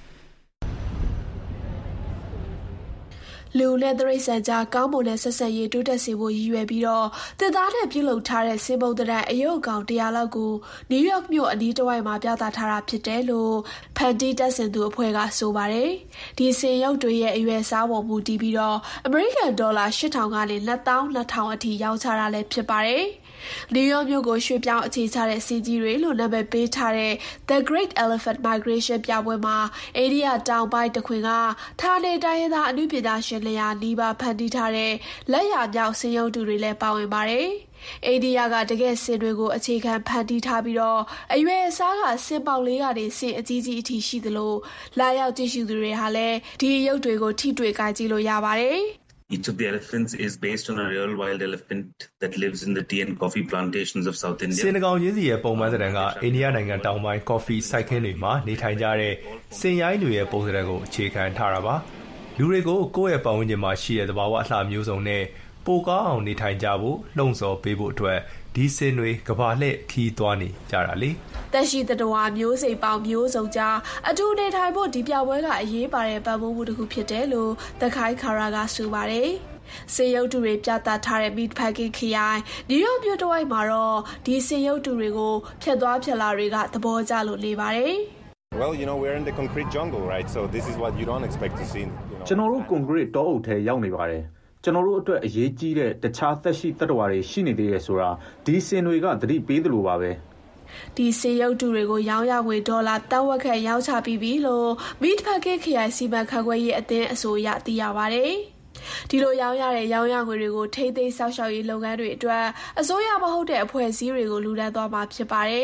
လူနဲ့တိရစ္ဆာန်ကြားကောင်းမွန်တဲ့ဆက်ဆံရေးတိုးတက်စေဖို့ရည်ရွယ်ပြီးတော့တစ်သားနဲ့ပြုလုပ်ထားတဲ့စင်ပုံသဏ္ဍာန်အယုတ်အကောင်100လောက်ကိုနယူးယောက်မြို့အနီးတစ်ဝိုက်မှာပြသထားတာဖြစ်တယ်လို့ဖန်တီးတက်ဆင်သူအဖွဲ့ကဆိုပါတယ်။ဒီစင်ရုပ်တွေရဲ့အရွယ်စားပုံမူတည်ပြီးတော့အမေရိကန်ဒေါ်လာ8,000ကနေ22,000အထိရောင်းချတာလည်းဖြစ်ပါတယ်။နယူးယောက်မြို့ကိုရွှေ့ပြောင်းအခြေချတဲ့စီကြီးတွေလို့နာမည်ပေးထားတဲ့ The Great Elephant Migration ပြပွဲမှာအိန္ဒိယတောင်ပိုင်းတခွင်ကဌာနေတိုင်းရင်းသားအနုပညာရှင်200နီးပါးဖန်တီးထားတဲ့လက်ရာမြောက်စင်ရုပ်တုတွေလည်းပါဝင်ပါတယ်။အိန္ဒိယကတကယ်စင်တွေကိုအခြေခံဖန်တီးထားပြီးတော့အရွယ်အစားကစင်ပေါက်လေးကနေစင်အကြီးကြီးအထိရှိသလိုလာရောက်ကြည့်ရှုသူတွေဟာလည်းဒီရုပ်တွေကိုထိတွေ့ကြည့်လို့ရပါတယ်။ Each of the elephants is based on a real wild elephant that lives in the tea and coffee plantations of South India. စင်ကောင်ချင်းစီရဲ့ပုံမှန်သဏ္ဍာန်ကအိန္ဒိယနိုင်ငံတောင်ပိုင်းကော်ဖီစိုက်ခင်းတွေမှာနေထိုင်ကြတဲ့စင်ရိုင်းတွေရဲ့ပုံစံကိုအခြေခံထားတာပါ။လူတွေကိုကိုယ့်ရဲ့ပတ်ဝန်းကျင်မှာရှိတဲ့သဘာဝအလှမျိုးစုံနဲ့ပိုကောင်းအောင်နေထိုင်ကြဖို့လှုံ့ဆော်ပေးဖို့အတွက်ဒီစင်တွေကဘာလှည့်ခီးသွားနေကြတာလေတက်ရှိတတော်မျိုးစိမ်ပေါင်းမျိုးစုံကြားအတူနေထိုင်ဖို့ဒီပြပွဲကအရေးပါတဲ့ပတ်မိုးမှုတစ်ခုဖြစ်တယ်လို့သခိုင်းခါရာကဆိုပါတယ်စေရုပ်တုတွေပြသထားတဲ့ Meat Packing ခရိုင်နယူးယောက်မြို့တစ်ဝိုက်မှာတော့ဒီစေရုပ်တုတွေကိုဖြတ်သွားဖြတ်လာတွေကသဘောကျလို့နေပါတယ် Well, we're in the concrete jungle, right? So this is what you don't expect to see. ကျွန်တော်တို့ကွန်ကရစ်တောအုပ်ထဲရောက်နေပါတယ်ကျွန်တော်တို့အတွက်အရေးကြီးတဲ့တခြားသက်ရှိတတ္တဝါတွေရှိနေသေးတယ်ဆိုတာဒီစင်တွေကသတိပေးသလိုပါပဲဒီစေရုပ်တုတွေကိုရောင်းရငွေဒေါ်လာတန်းဝက်ခန့်ရောင်းချပြီးပြီလို့ Meat Packing ခရိုင်စီမံခန့်ခွဲရေးအသင်းအဆိုအရသိရပါတယ်ဒီလိုရောင်းရတဲ့ရောင်းရငွေတွေကိုထိသိမ်းဆောက်ရှောက်ရေးလုပ်ငန်းတွေအတွက်အစိုးရမဟုတ်တဲ့အဖွဲ့အစည်းတွေကိုလူဒန်းသွားမှာဖြစ်ပါတယ်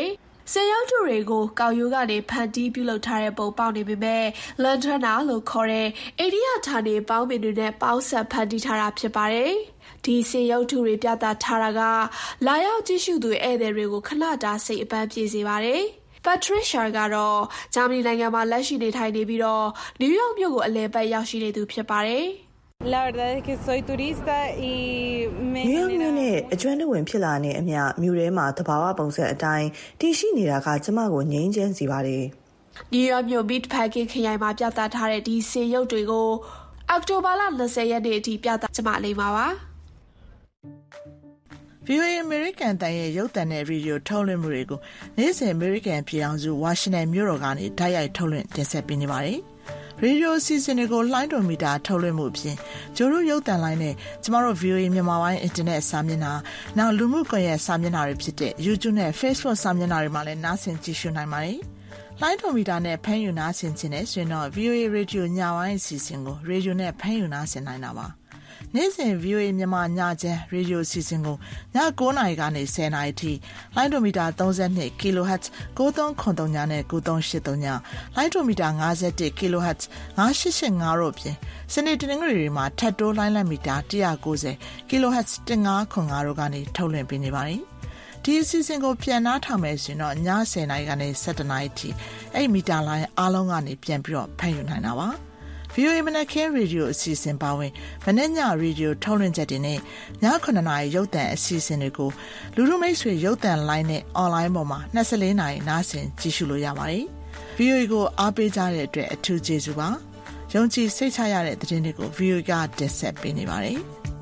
စင်ရောက်သူတွေကိုကောက်ရိုးကနေဖန်တီးပြုလုပ်ထားတဲ့ပုံပေါက်နေပေမဲ့လန်ထရနာလို့ခေါ်တဲ့အိန္ဒိယဌာနေပေါင်းပင်တွေနဲ့ပေါင်းဆက်ဖန်တီးထားတာဖြစ်ပါတယ်။ဒီစင်ရောက်သူတွေပြသထားတာကလာရောက်ကြည့်ရှုသူဧည့်သည်တွေကိုခဏတာစိတ်အပန်းပြေစေပါတယ်။ Patricia ကတော့ဂျာမနီနိုင်ငံမှာလက်ရှိနေထိုင်နေပြီးတော့နယူးယောက်မြို့ကိုအလည်ပတ်ရောက်ရှိနေသူဖြစ်ပါတယ်။ La verdad es que soy turista y me နယူးယောက်မြို့နဲ့အကျွမ်းတဝင်ဖြစ်လာနေအမျှမြို့ထဲမှာသဘာဝပုံစံအတိုင်းတည်ရှိနေတာကကျမကိုငြိမ်းချမ်းစေပါတယ်။နယူးယောက်မြို့ Meatpacking ခရိုင်မှာပြသထားတဲ့ဒီစင်ရုပ်တွေကိုအောက်တိုဘာလ20ရက်နေ့အထိပြသကျမလိမ့်ပါပါ။ VOA American တန်ရဲ့ရုပ်သံနဲ့ရေဒီယိုထုတ်လွှင့်မှုတွေကိုနေ့စဉ် American ပြည်ထောင်စုဝါရှင်တန်မြို့တော်ကနေတိုက်ရိုက်ထုတ်လွှင့်တင်ဆက်ပေးနေပါတယ်။ရေဒီယိုအစီအစဉ်တွေကိုလှိုင်းတော်မီတာထုတ်လွှင့်မှုအပြင်ဂျိုရုရုပ်သံလိုင်းနဲ့ကျမတို့ VOA မြန်မာပိုင်းအင်တာနက်စာမျက်နှာနောက်လူမှုကွန်ရက်စာမျက်နှာတွေဖြစ်တဲ့ YouTube နဲ့ Facebook စာမျက်နှာတွေမှာလည်းနားဆင်ကြည့်ရှုနိုင်ပါတယ်။လှိုင်းတော်မီတာနဲ့ဖမ်းယူနားဆင်ခြင်းနဲ့ဆိုရင်တော့ VOA Radio ညပိုင်းအစီအစဉ်ကိုရေဒီယိုနဲ့ဖမ်းယူနားဆင်နိုင်တာပါ။နေ့စဉ် VOA မြန်မာညချမ်းရေဒီယိုအစီအစဉ်ကိုည9:00 နာရီကနေ10:00 နာရီထိလိုင်းဒိုမီတာ32 kHz 9303နဲ့9383လိုင်းဒိုမီတာ51 kHz 9885တို့ပြင်စနေတနင်္ဂနွေတွေမှာထပ်တိုးလိုင်းလက်မီတာ190 kHz 1505တို့ကနေထုတ်လွှင့်ပေးနေပါတယ်။ဒီအစီအစဉ်ကိုပြန်နှားထောင်မယ်ဆိုရင်တော့ည10:00 နာရီကနေ17:00 နာရီထိအဲ့မီတာလိုင်းအားလုံးကနေပြန်ပြီးတော့ဖမ်းယူနိုင်တာပါ။ VOA မနက်ခင်းရေဒီယိုအစီအစဉ်ပါဝင်မနေ့ညရေဒီယိုထုတ်လွှင့်ချက်တွေနဲ့ည9:00 နာရီရုပ်သံအစီအစဉ်တွေကိုလူထုမိတ်ဆွေရုပ်သံလိုင်းနဲ့အွန်လိုင်းပေါ်မှာ24နာရီနားဆင်ကြည့်ရှုလို့ရပါတယ်။ VOA ကိုအားပေးကြတဲ့အတွက်အထူးကျေးဇူးပါ။ယုံကြည်စိတ်ချရတဲ့သတင်းတွေကို VOA ကတင်ဆက်ပေးနေပါတယ်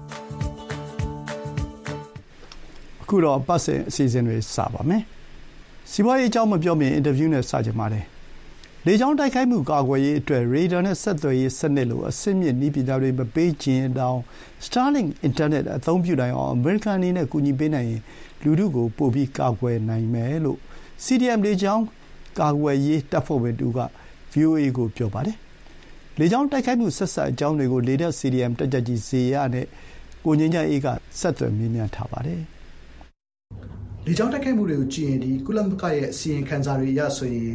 ။အခုတော့ပတ်စင်အစီအစဉ်တွေစပါမယ်။စီးပွားရေးအကြောင်းမပြောမီအင်တာဗျူးနဲ့စကြပါတယ်။လေကြောင်းတိုက်ခိုက်မှုကာကွယ်ရေးအတွက်ရေဒါနဲ့ဆက်သွယ်ရေးစနစ်လိုအဆင့်မြင့်နည်းပညာတွေမပေးချင်တောင် Starlink Internet အသုံးပြုနိုင်အောင်အမေရိကန်အနေနဲ့ကူညီပေးနိုင်ရင်လူထုကိုပိုပြီးကာကွယ်နိုင်မယ်လို့ CDM လေကြောင်းကာကွယ်ရေးတပ်ဖွဲ့ဝင်တူက VOA ကိုပြောပါတယ်။လေကြောင်းတိုက်ခိုက်မှုဆက်စပ်အကြောင်းတွေကိုလေတပ် CDM တပ်ကြပ်ကြီးဇေယျနဲ့ကိုငြိမ်းချမ်းအေးကဆက်သွယ်မေးမြန်းထားပါတယ်။လေကြောင်းတိုက်ခိုက်မှုတွေကိုကြည့်ရင်ဒီကုလသမဂ္ဂရဲ့အစီရင်ခံစာတွေအရဆိုရင်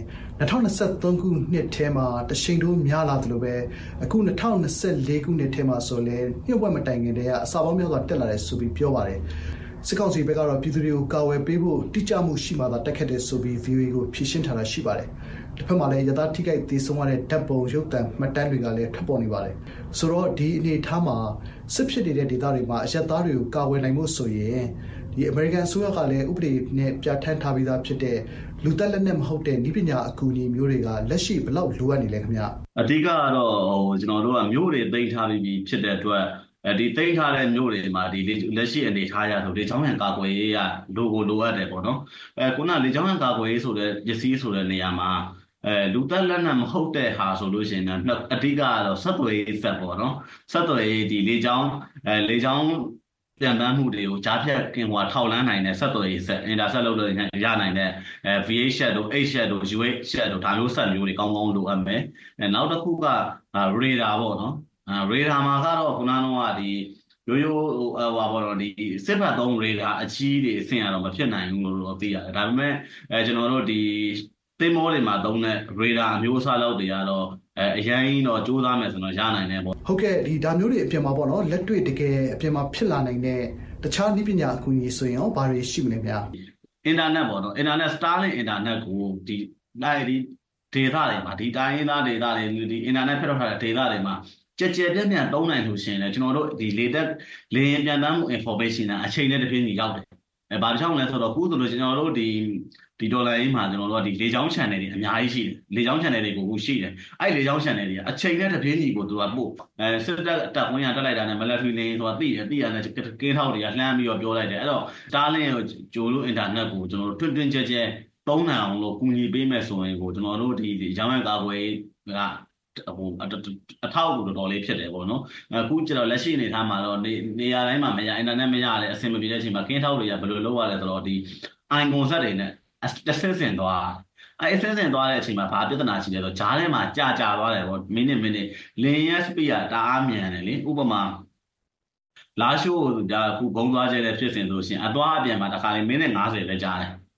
2023ခုနှစ်ထဲမှာတရှိန်တိုးများလာသလိုပဲအခု2024ခုနှစ်ထဲမှာဆိုလဲညှို့ဝှက်မတိုင်ခင်တည်းကအစပေါင်းများစွာတက်လာတယ်ဆိုပြီးပြောပါတယ်စစ်ကောင်စီဘက်ကတော့ပြည်သူတွေကိုကာဝယ်ပေးဖို့တိကျမှုရှိမှသာတက်ခတ်တယ်ဆိုပြီး VOA ကိုဖြေရှင်းထားတာရှိပါတယ်တစ်ဖက်မှာလည်းရသထိခိုက်သေးဆုံးရတဲ့ဓာတ်ပုံရုပ်သံမှတ်တမ်းတွေကလည်းထွက်ပေါ်နေပါတယ်ဆိုတော့ဒီအနေအထားမှာစစ်ဖြစ်နေတဲ့ဒေသတွေမှာအရက်သားတွေကိုကာဝယ်နိုင်မှုဆိုရင်ဒီအမေရိကန်အစိုးရကလည်းဥပဒေနဲ့ပြဋ္ဌာန်းထားပြီးသားဖြစ်တဲ့လူသက်လက်နဲ့မဟုတ်တဲ့နည်းပညာအကူအညီမျိုးတွေကလက်ရှိဘယ်လောက်လိုအပ်နေလဲခင်ဗျအဓိကကတော့ကျွန်တော်တို့ကမျိုးတွေသိမ်းထားပြီးဖြစ်တဲ့အတွက်ဒီသိမ်းထားတဲ့မျိုးတွေမှာဒီလက်ရှိအနေထားရဆိုလေချောင်းရံကာကွယ်ရေးကလိုအပ်တယ်ပေါ့နော်ခုနလေချောင်းရံကာကွယ်ရေးဆိုတဲ့ပစ္စည်းဆိုတဲ့နေရာမှာလူသက်လက်နဲ့မဟုတ်တဲ့ဟာဆိုလို့ရှိရင်အဓိကကတော့ဆက်သွယ်ရေးဆက်ပေါ့နော်ဆက်သွယ်ရေးဒီလေချောင်းပြန်ပန်းမှုတွေကိုကြားဖြတ်ထောက်လန်းနိုင်တဲ့ဆက်သွယ်ရေးဆက်အင်တာဆက်လုပ်လို့ရနိုင်တဲ့VH set တို့ H set တို့ UH set တို့ဒါမျိုးဆက်မျိုးတွေကောင်းကောင်းလိုအပ်မယ်နောက်တစ်ခုကရေဒါပေါ့နော်ရေဒါမှာကတော့ခုနကဒီရိုးရိုးပါတော့ဒီစစ်ဘက်သုံးရေဒါအကြီးတွေအဆင့်ကတော့မဖြစ်နိုင်ဘူးလို့သိရတယ်ဒါပေမဲ့ကျွန်တော်တို့ဒီသင်္ဘောတွေမှာသုံးတဲ့ရေဒါအမျိုးအစားလောက်တွေကတော့အရင်တော့စူးစမ်းမယ်ဆိုတော့ရနိုင်တယ်ပေါ့ဟုတ်ကဲ့ဒီဒါမျိုးတွေအပြင်မှာပေါ့နော်လက်တွေ့တကယ်အပြင်မှာဖြစ်လာနိုင်တဲ့တခြားနည်းပညာအကူအညီဆိုရင်ရောဘာတွေရှိမလဲဗျာအင်တာနက်ပေါ့နော်အင်တာနက် Starlink အင်တာနက်ကိုဒီဒေသတွေမှာဒီတိုင်းရင်းသားဒေသတွေဒီအင်တာနက်ဖျက်ထားတဲ့ဒေသတွေမှာကြကြပြန့်ပြန့်သုံးနိုင်လို့ရှိရင်လည်းကျွန်တော်တို့ဒီလေရင်ပြန်တမ်းမှု information အချိန်နဲ့တပြေးညီရောက်တယ်ဘာကြောင့်လဲဆိုတော့ခုဆိုလို့ကျွန်တော်တို့ဒီဒေါ်လာရေးမှာကျွန်တော်တို့ကဒီလေချောင်း channel တွေအများကြီးရှိတယ်လေချောင်း channel တွေကိုရှိတယ်အဲ့လေချောင်း channel တွေကအချိန်နဲ့တပြေးညီကိုသူကပို့စစ်တပ်ဝင်ရတက်လိုက်တာနဲ့မလက်ဖီလင်းဆိုတာသိရတဲ့ကင်းထောက်တွေကလှမ်းပြီးတော့ပြောလိုက်တယ်အဲ့တော့ Starlink ကိုဂျိုလိုအင်တာနက်ကိုကျွန်တော်တို့တွင်ကြဲသုံးနိုင်အောင်လို့ကူညီပေးမယ်ဆိုရင်ကိုကျွန်တော်တို့ဒီရောင်းရကာကွယ်ကအထောက်အကူတော်တော်လေးဖြစ်တယ်ပေါ့နော်အခုကျတော့လက်ရှိအနေထားမှာတော့နေရာတိုင်းမှာမရအင်တာနက်မရတဲ့အဆင်မပြေတဲ့အချိန်မှာကင်းထောက်တွေကဘယ်လိုလုပ်ရလဲဆိုတော့ဒီ icon set တွေနဲ့တစ်ဆင့်ဆင့်သွားအဲ့ဆင့်ဆင့်သွားတဲ့အချိန်မှာဘာပြဿနာရှိလဲဆိုတော့ဂျားထဲမှာကြာသွားတယ်ပေါ့မိနစ်လင်းရဲ့ speed ကတအားမြန်တယ်လေဥပမာလာရှိုးဒါခုဘုံသွားကျတဲ့ဖြစ်စဉ်ဆိုရှင်အသွားအပြန်မှာတစ်ခါလေးမိနစ်50ပဲကြာတယ်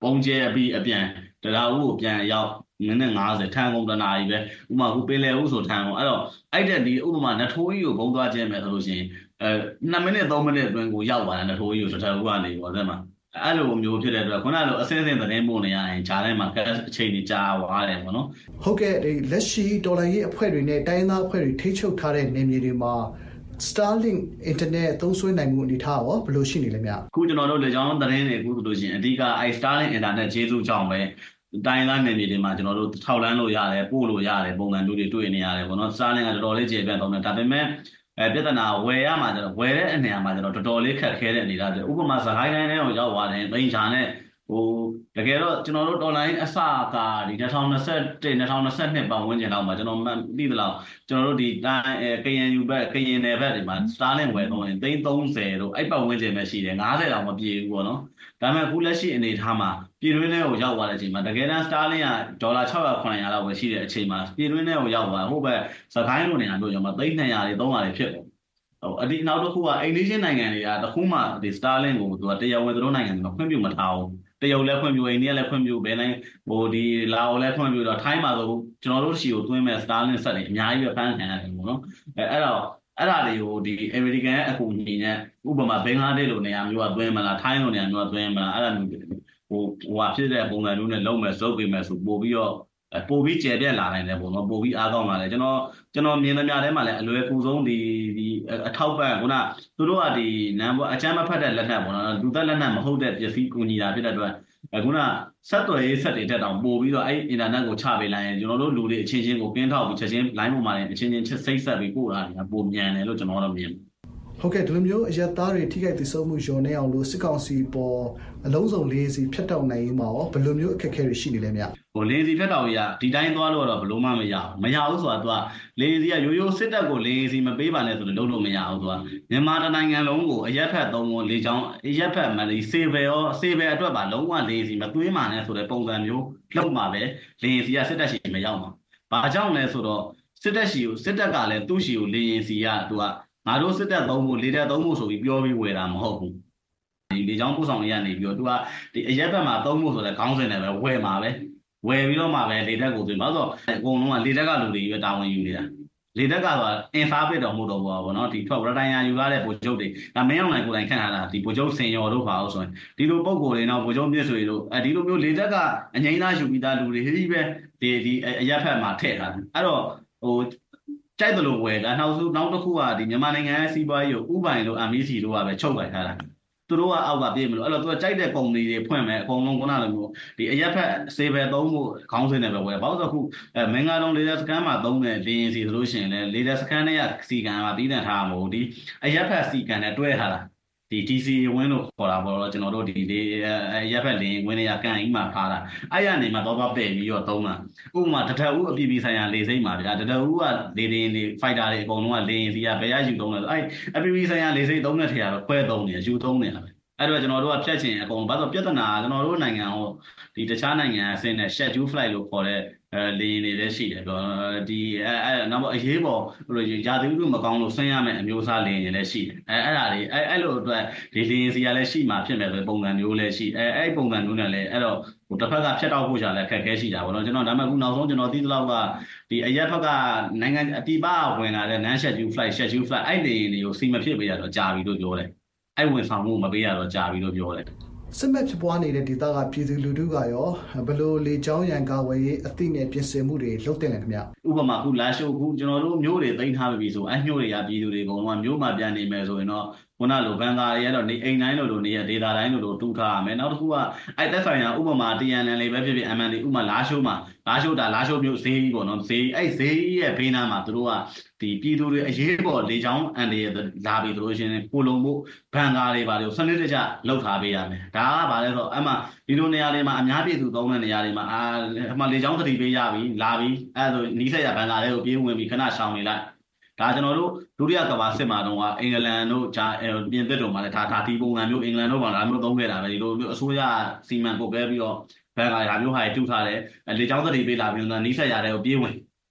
ပုံကျဲပြီးအပြန်တရားဦးကိုပြန်ရောက်မိနစ်50ထန်ကုန်တနာကြီးပဲဥပမာခုပင်လယ်ဦးဆိုထန်ကုန်အဲ့တော့အဲ့တဲ့ဒီဥပမာနထိုးကြီးကိုဘုံသွားခြင်းမယ်ဆိုလို့ရှိရင်2မိနစ်3မိနစ်အတွင်းကိုရောက်သွားတယ်နထိုးကြီးကိုတထဦးကနေပေါ့တဲ့မှာအဲ့လိုမျိုးဖြစ်တဲ့အတွက်ခုနလိုအစင်းစင်းသတင်းပို့နေရရင်ဂျားထဲမှာကက်အချိန်ကြီးကြာသွားတယ်ပေါ့နော်ဟုတ်ကဲ့ဒီလက်ရှိတော်လိုင်းရေးအဖွဲ့တွေနဲ့တိုင်းသားအဖွဲ့တွေထိချုပ်ထားတဲ့နေမြေတွေမှာ Starlink internet သုံးစွဲနိုင်မှုအနေထားရောဘယ်လိုရှိနေလဲဗျခုကျွန်တော်တို့လေကြောင်းသတင်းတွေအခုဆိုလို့ရှိရင်အဓိကအဲ Starlink internet ကျေးဇူးကြောင့်ပဲတိုင်းသားနယ်မြေတွေမှာကျွန်တော်တို့ထောက်လန်းလို့ရတယ်ပို့လို့ရတယ်ပုံစံမျိုးတွေတွေ့နေရတယ်ပေါ့နော် Starlink ကတော်တော်လေးကျေပြန့်သုံးတယ်ဒါပေမဲ့ပြဿနာဝယ်ရမှာကျတော့ဝယ်တဲ့အနေအမှာကျတော့တော်တော်လေးခက်ခဲတဲ့အနေအထားဆိုဥပမာစကိုင်းတိုင်းထဲကိုရောက်သွားတယ်ပိန်ချာနဲ့တကယ်တော့ကျွန်တော်တို့ဒေါ်လာရင်းအစကဒီ2021 2022ပတ်ဝန်းကျင်လောက်မှာကျွန်တော်သိသလောက်ကျွန်တော်တို့ဒီKNU ဘက်ကရင်နယ်ဘက်တွေမှာ Starlink ဝယ်တော့ရင်330တို့အဲ့ပတ်ဝန်းကျင်ပဲရှိတယ်90တောင်မပြည့်ဘူးပေါ့နော်ဒါပေမဲ့အခုလက်ရှိအနေအထားမှာပြည်တွင်းထဲကိုရောက်သွားတဲ့အချိန်မှာတကယ်တမ်း Starlink ကဒေါ်လာ600 900လောက်ပဲရှိတဲ့အချိန်မှာပြည်တွင်းထဲကိုရောက်သွားဟိုဘက်စကိုင်းလိုနေရာမျိုးကျွန်တော်300 300တွေဖြစ်တယ်အဒီနောက်တစ်ခုကအိန္ဒိယနိုင်ငံတွေကတခုမှဒီ Starlink ကိုသူကတရားဝင်သူတို့နိုင်ငံတွေမှာခွင့်ပြုမထားဘူးတရုတ်လည်းဖွံ့ဖြိုးအိန္ဒိယလည်းဖွံ့ဖြိုးဘယ်နိုင်ဒီလာအိုလည်းဖွံ့ဖြိုးတော့ထိုင်းမှာဆိုကျွန်တော်တို့ရှီကိုသွင်းမဲ့ Starlink ဆက်တွေအများကြီးပဲဖန်ခံရတယ်ပေါ့နော်အဲ့ဒါတွေကိုဒီ American အကူအညီနဲ့ဥပမာဘင်္ဂလားဒေ့ရှ်လိုနေရာမျိုးကသွင်းမလားထိုင်းလိုနေရာမျိုးကသွင်းမလားအဲ့ဒါမျိုးဖြစ်တဲ့ပုံစံမျိုးနဲ့လုံးမဲ့စုပ်ပေးမဲ့ဆိုပို့ပြီးကျယ်ပြန့်လာနိုင်တယ်ပေါ့နော်ပို့ပြီးအားကောင်းလာတယ်ကျွန်တော်မြင်သမျှထဲမှာလည်းအလွယ်ကူဆုံးဒီအထောက်ပံ့ခုနသူတို့ကဒီနံပါတ်အချမ်းမဖတ်တဲ့လက်နက်ပေါ့နော်လူသက်လက်နက်မဟုတ်တဲ့ပစ္စည်းကူညီတာဖြစ်တဲ့အတွက်ခုနဆက်သွယ်ရေးဆက်တွေတက်တောင်ပို့ပြီးတော့အဲ့အင်တာနက်ကိုချပေးလိုက်ရင်ကျွန်တော်တို့လူတွေအချင်းချင်းကိုကင်းထောက်ပြီးချက်ချင်း line ပေါ်မှာလည်းအချင်းချင်းစိတ်ဆက်ပြီးပို့တာတွေပိုမြန်တယ်လို့ကျွန်တော်တို့မြင်ဟုတ်ကဲ့ဒီလိုမျိုးအရက်သားတွေထိခိုက်သိဆုံးမှုလျော့နေအောင်လို့စစ်ကောင်စီပေါ်အလုံးစုံလေးစီဖြတ်တောက်နိုင်မှာရောဘယ်လိုမျိုးအခက်အခဲတွေရှိနေလဲမြလေးစီဖြတ်တောက်ရဒီတိုင်းသွားလို့တော့ဘယ်လိုမှမရဘူးဆိုတာသူကလေးစီကရိုးရိုးစစ်တပ်ကိုလေးစီမပေးပါနဲ့ဆိုလို့လုပ်လို့မရဘူးသူကမြန်မာတနိုင်ငံလုံးကိုအရက်ဖက်သုံးဖို့လေချောင်းအရက်ဖက်မလေးစေဘယ်အတွက်ပါလုံးဝလေးစီမသွင်းပါနဲ့ဆိုတဲ့ပုံစံမျိုးလုပ်မှာပဲလေးစီကစစ်တပ်ရှိမရောက်မှာဘာကြောင့်လဲဆိုတော့စစ်တပ်ကလည်းသူ့ရှိကိုလေးစီကသူကငါတို့စစ်တပ်သုံးဖို့လေတပ်သုံးဖို့ဆိုပြီးပြောပြီးဝယ်တာမဟုတ်ဘူးဒီလေချောင်းပို့ဆောင်ရနေပြီးတော့သူကဒီအရက်ဘက်မှာသုံးဖို့ဆိုတဲ့ခေါင်းစဉ်နဲ့ပဲဝယ်မှာပဲဝယ်ပြီးတော့မှပဲလေတပ်ကိုပြင်ဘာလို့ဆိုအကုန်လုံးကလေတပ်ကလူတွေပဲတာဝန်ယူနေတာလေတပ်ကတော့အင်ဖာပစ်တော်မှုတော့ဘောနော်ဒီထွက်ရတိုင်းရယူရတဲ့ဗိုလ်ချုပ်တွေဒါမင်းအောင်နိုင်ကိုယ်တိုင်ခန့်ထားတာဒီဗိုလ်ချုပ်စင်ရော်တို့ပါအောင်ဆိုရင်ဒီလိုပုံကိုယ်တွေတော့ဗိုလ်ချုပ်မြင့်ဆွေတို့ဒီလိုမျိုးလေတပ်ကအငိမ့်သားယူပြီးသားလူတွေဟိပဲဒီအရက်ဘက်မှာထည့်ထားတယ်အဲ့တော့ကြိုက်တယ်လို့ဝယ်တာနောက်တစ်ခုကဒီမြန်မာနိုင်ငံရဲ့စီးပွားရေးကိုဥပိုင်လို့ MEC တို့ကပဲချုပ်လိုက်ထားတာသူတို့ကအောက်ကပြေးမလို့အဲ့တော့သူကကြိုက်တဲ့ပုံတွေဖွင့်မယ်အကုန်လုံးခုနလိုမျိုးဒီအရက်ဖက်စေဘယ်သုံးဖို့ခေါင်းစဉ်နဲ့ပဲဝယ်ဘာလို့ဆိုခုမင်္ဂလာတုံးလေတပ်စကန်မှာသုံးတဲ့လေရင်စီဆိုလို့ရှိရင်လည်းလေတပ်စကန်နဲ့စီကန်မှာပြီးတန်ထားမှာမဟုတ်ဒီအရက်ဖက်စီကန်နဲ့တွဲထားတာဒီ DC ဝင်းလို့ခေါ်တာပေါ့တော့ကျွန်တော်တို့ဒီရက်ဖက်လင်းဝင်းနေရကန်ကြီးမှာထားတာအဲ့ရနေမှာတော့ပယ်ပြီးတော့သုံးတာဥပမာတထဦးအပြည်ပြည်ဆိုင်ရာလေစိမ့်မှာဗျာတထဦးကလေရင်တွေဖိုက်တာတွေအကုန်လုံးကလေရင်စီကဘယ်ရယူသုံးလဲဆိုအဲ့အပြည်ပြည်ဆိုင်ရာလေစိမ့်သုံးတဲ့ထရာတော့ခွဲသုံးနေယူသုံးနေတာပဲအဲ့တော့ကျွန်တော်တို့ကဖြတ်ချင်အကုန်ဘာလို့ပြဿနာကျွန်တော်တို့နိုင်ငံဟောဒီတခြားနိုင်ငံအဆင့်နဲ့ schedule flight လို့ခေါ်တဲ့လေရင်တွေလည်းရှိတယ်ဒီနောက်အရေးပေါ်လို့ရာသီဥတုမကောင်းလို့ဆင်းရမယ့်အမျိုးအစားလေရင်တွေလည်းရှိတယ်အဲ့ဒါတွေအဲ့လိုအတွက်ဒီလေရင်စီကလည်းရှိမှဖြစ်မယ်ဆိုပုံစံမျိုးလည်းရှိအဲ့ပုံစံမျိုးနဲ့လည်းအဲ့တော့တစ်ဖက်ကဖြတ်တောက်ဖို့ရှာလည်းအခက်အခဲရှိတာပေါ့နော်ကျွန်တော်ဒါမှမဟုတ်နောက်ဆုံးကျွန်တော်သိသလောက်ကဒီအရက်ဘက်ကနိုင်ငံအတိပဝင်လာတဲ့ non schedule flight အဲ့လေရင်တွေကိုစီမဖြစ်ပေးရတော့ကြာပြီလို့ပြောတယ်အဲ့ဝင်ဆောင်မှုမပေးရတော့ကြာပြီလို့ပြောတယ်စစ်မဲ့ဖြစ်ပွားနေတဲ့ဒေသကပြည်သူလူထုကရောဘယ်လိုလေကြောင်းရန်ကာဝယ်ရေးအသိနဲ့ပြင်ဆင်မှုတွေလုပ်တင်လဲခင်ဗျဥပမာခုလာရှိုးခုကျွန်တော်တို့မျိုးတွေသိမ်းထားပြီဆိုအဲ့မျိုးတွေကပြည်သူတွေအကုန်လုံးကမျိုးမှပြန်နေမယ်ဆိုရင်တော့ခုနလိုဘန်ကာတွေကတော့နေအိမ်တိုင်းလိုနေရဒေတာတိုင်းလိုတူးထားရမယ်နောက်တစ်ခုကအဲ့သက်ဆိုင်ရာဥပမာ TNN လေးပဲဖြစ်ဖြစ် MND ဥပမာလာရှိုးမျိုးဈေးကြီးပေါ့နော်ဈေးအဲ့ဈေးရဲ့ဘေးနားမှာသူတို့ကဒီပြည်သူတွေအရေးပေါ်လေချောင်းအန်တွေလာပြီးတို့ရှင်ကိုလုံဖို့ဘန်ကာတွေပါလို့စနစ်တကျလောက်ထားပေးရမယ်ဒါကဘာလဲဆိုတော့အမှဒီလိုနေရာတွေမှာအများပြည်သူသုံးတဲ့နေရာတွေမှာအမှလေချောင်းသတိပေးရပြီလာပြီးအဲ့ဒါဆိုနီးစက်ရဘန်ကာတွေကိုပြေးဝင်ပြီးခဏရှောင်နေလိုက်ဒါကျွန်တော်တို့ဒုတိယကမ္ဘာစစ်မှာတော့အင်္ဂလန်တို့ပြင်သစ်တို့မှာလည်းဒါဒီပုံစံမျိုးအင်္ဂလန်တို့မှာဒါမျိုးသုံးခဲ့တာပဲဒီလိုမျိုးအစိုးရစီမံပုတ်ပဲပြီးတော့ဘန်ကာဒါမျိုးဟာတူးထားတယ်လေချောင်းသတိပေးလာပြီးတော့နီးစက်ရတဲ့ကိုပြေးဝင်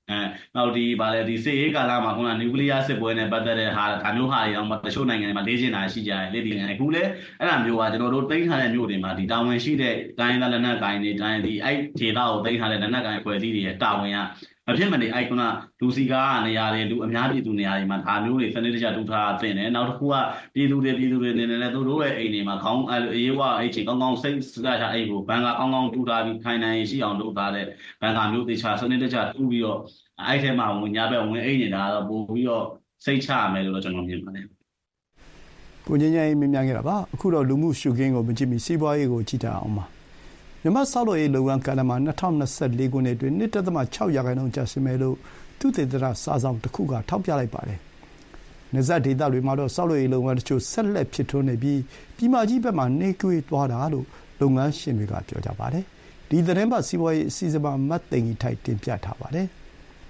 နောက်ဗာလဲစစ်ရေးကာလမှာခုနနျူကလ িয়ার စစ်ပွဲနဲ့ပတ်သက်တဲ့ဟာဒါမျိုးဟာတွေအောင်တချို့နိုင်ငံတွေမှာလေ့ကျင့်တာရှိကြတယ်လေဒီနိုင်ငံအခုလည်းအဲ့ဒါမျိုးကကျွန်တော်တို့တိမ့်ထားတဲ့မျိုးတွေမှာတာဝန်ရှိတဲ့တိုင်းလက်နက်ကိုင်တွေတိုင်းအဲ့ဒေသကိုတိမ့်ထားတဲ့လက်နက်ကိုင်ဖွဲ့စည်းတွေရဲ့တာဝန်ကမဖြစ်မနေအဲ့ခုနလူစီကားနေရာတွေလူအများပြည်သူနေရာတွေမှာဒါမျိုးတွေစနစ်တကျတူထားသင့်တယ်နောက်တစ်ခုကပြည်သူတွေနေနေသူတို့ရဲ့အိမ်တွေမှာခေါင်းအေးဝအဲ့ချိန်ကောင်းစိတ်စကားချအဲ့ကိုဘန်ကာကောင်းတူထားပြီးခိုင်နိုင်ရှိအောင်လုပ်ထားတဲ့ဘန်ကာမျိုးတေချာစနစ်တကျတူပြီးတော့အဲ့ထဲမှာဝင်ညာဘက်ဝင်အိမ်နေတာတော့ပို့ပြီးတော့စိတ်ချရမယ်လို့ကျွန်တော်မြင်ပါတယ်ကိုငင်းငင်းမြင်မြန်ခဲ့တာပါအခုတော့လူမှုရှုခင်းကိုမကြည့်မီစီးပွားရေးကိုကြည့်ကြအောင်ပါမြန်မာဆောက်လုပ်ရေးလုပ်ငန်းကဏ္ဍမှာ2024ခုနှစ်အတွင်း 1.6% ကျဆင်းမယ်လို့သုတေသနစာဆောင်တစ်ခုကထောက်ပြလိုက်ပါတယ်။နယ်စပ်ဒေသတွေမှာတော့ဆောက်လုပ်ရေးလုပ်ငန်းတချို့ဆက်လက်ဖြစ်ထွန်းနေပြီးပြည်မကြီးဘက်မှာနှေးကွေးသွားတာလို့လုပ်ငန်းရှင်တွေကပြောကြပါတယ်။ဒီသတင်းပတ်စီးပွားရေးအစည်းအဝေးမှာမတ်သိင်ကြီးထိုက်တင်ပြထားပါတယ်။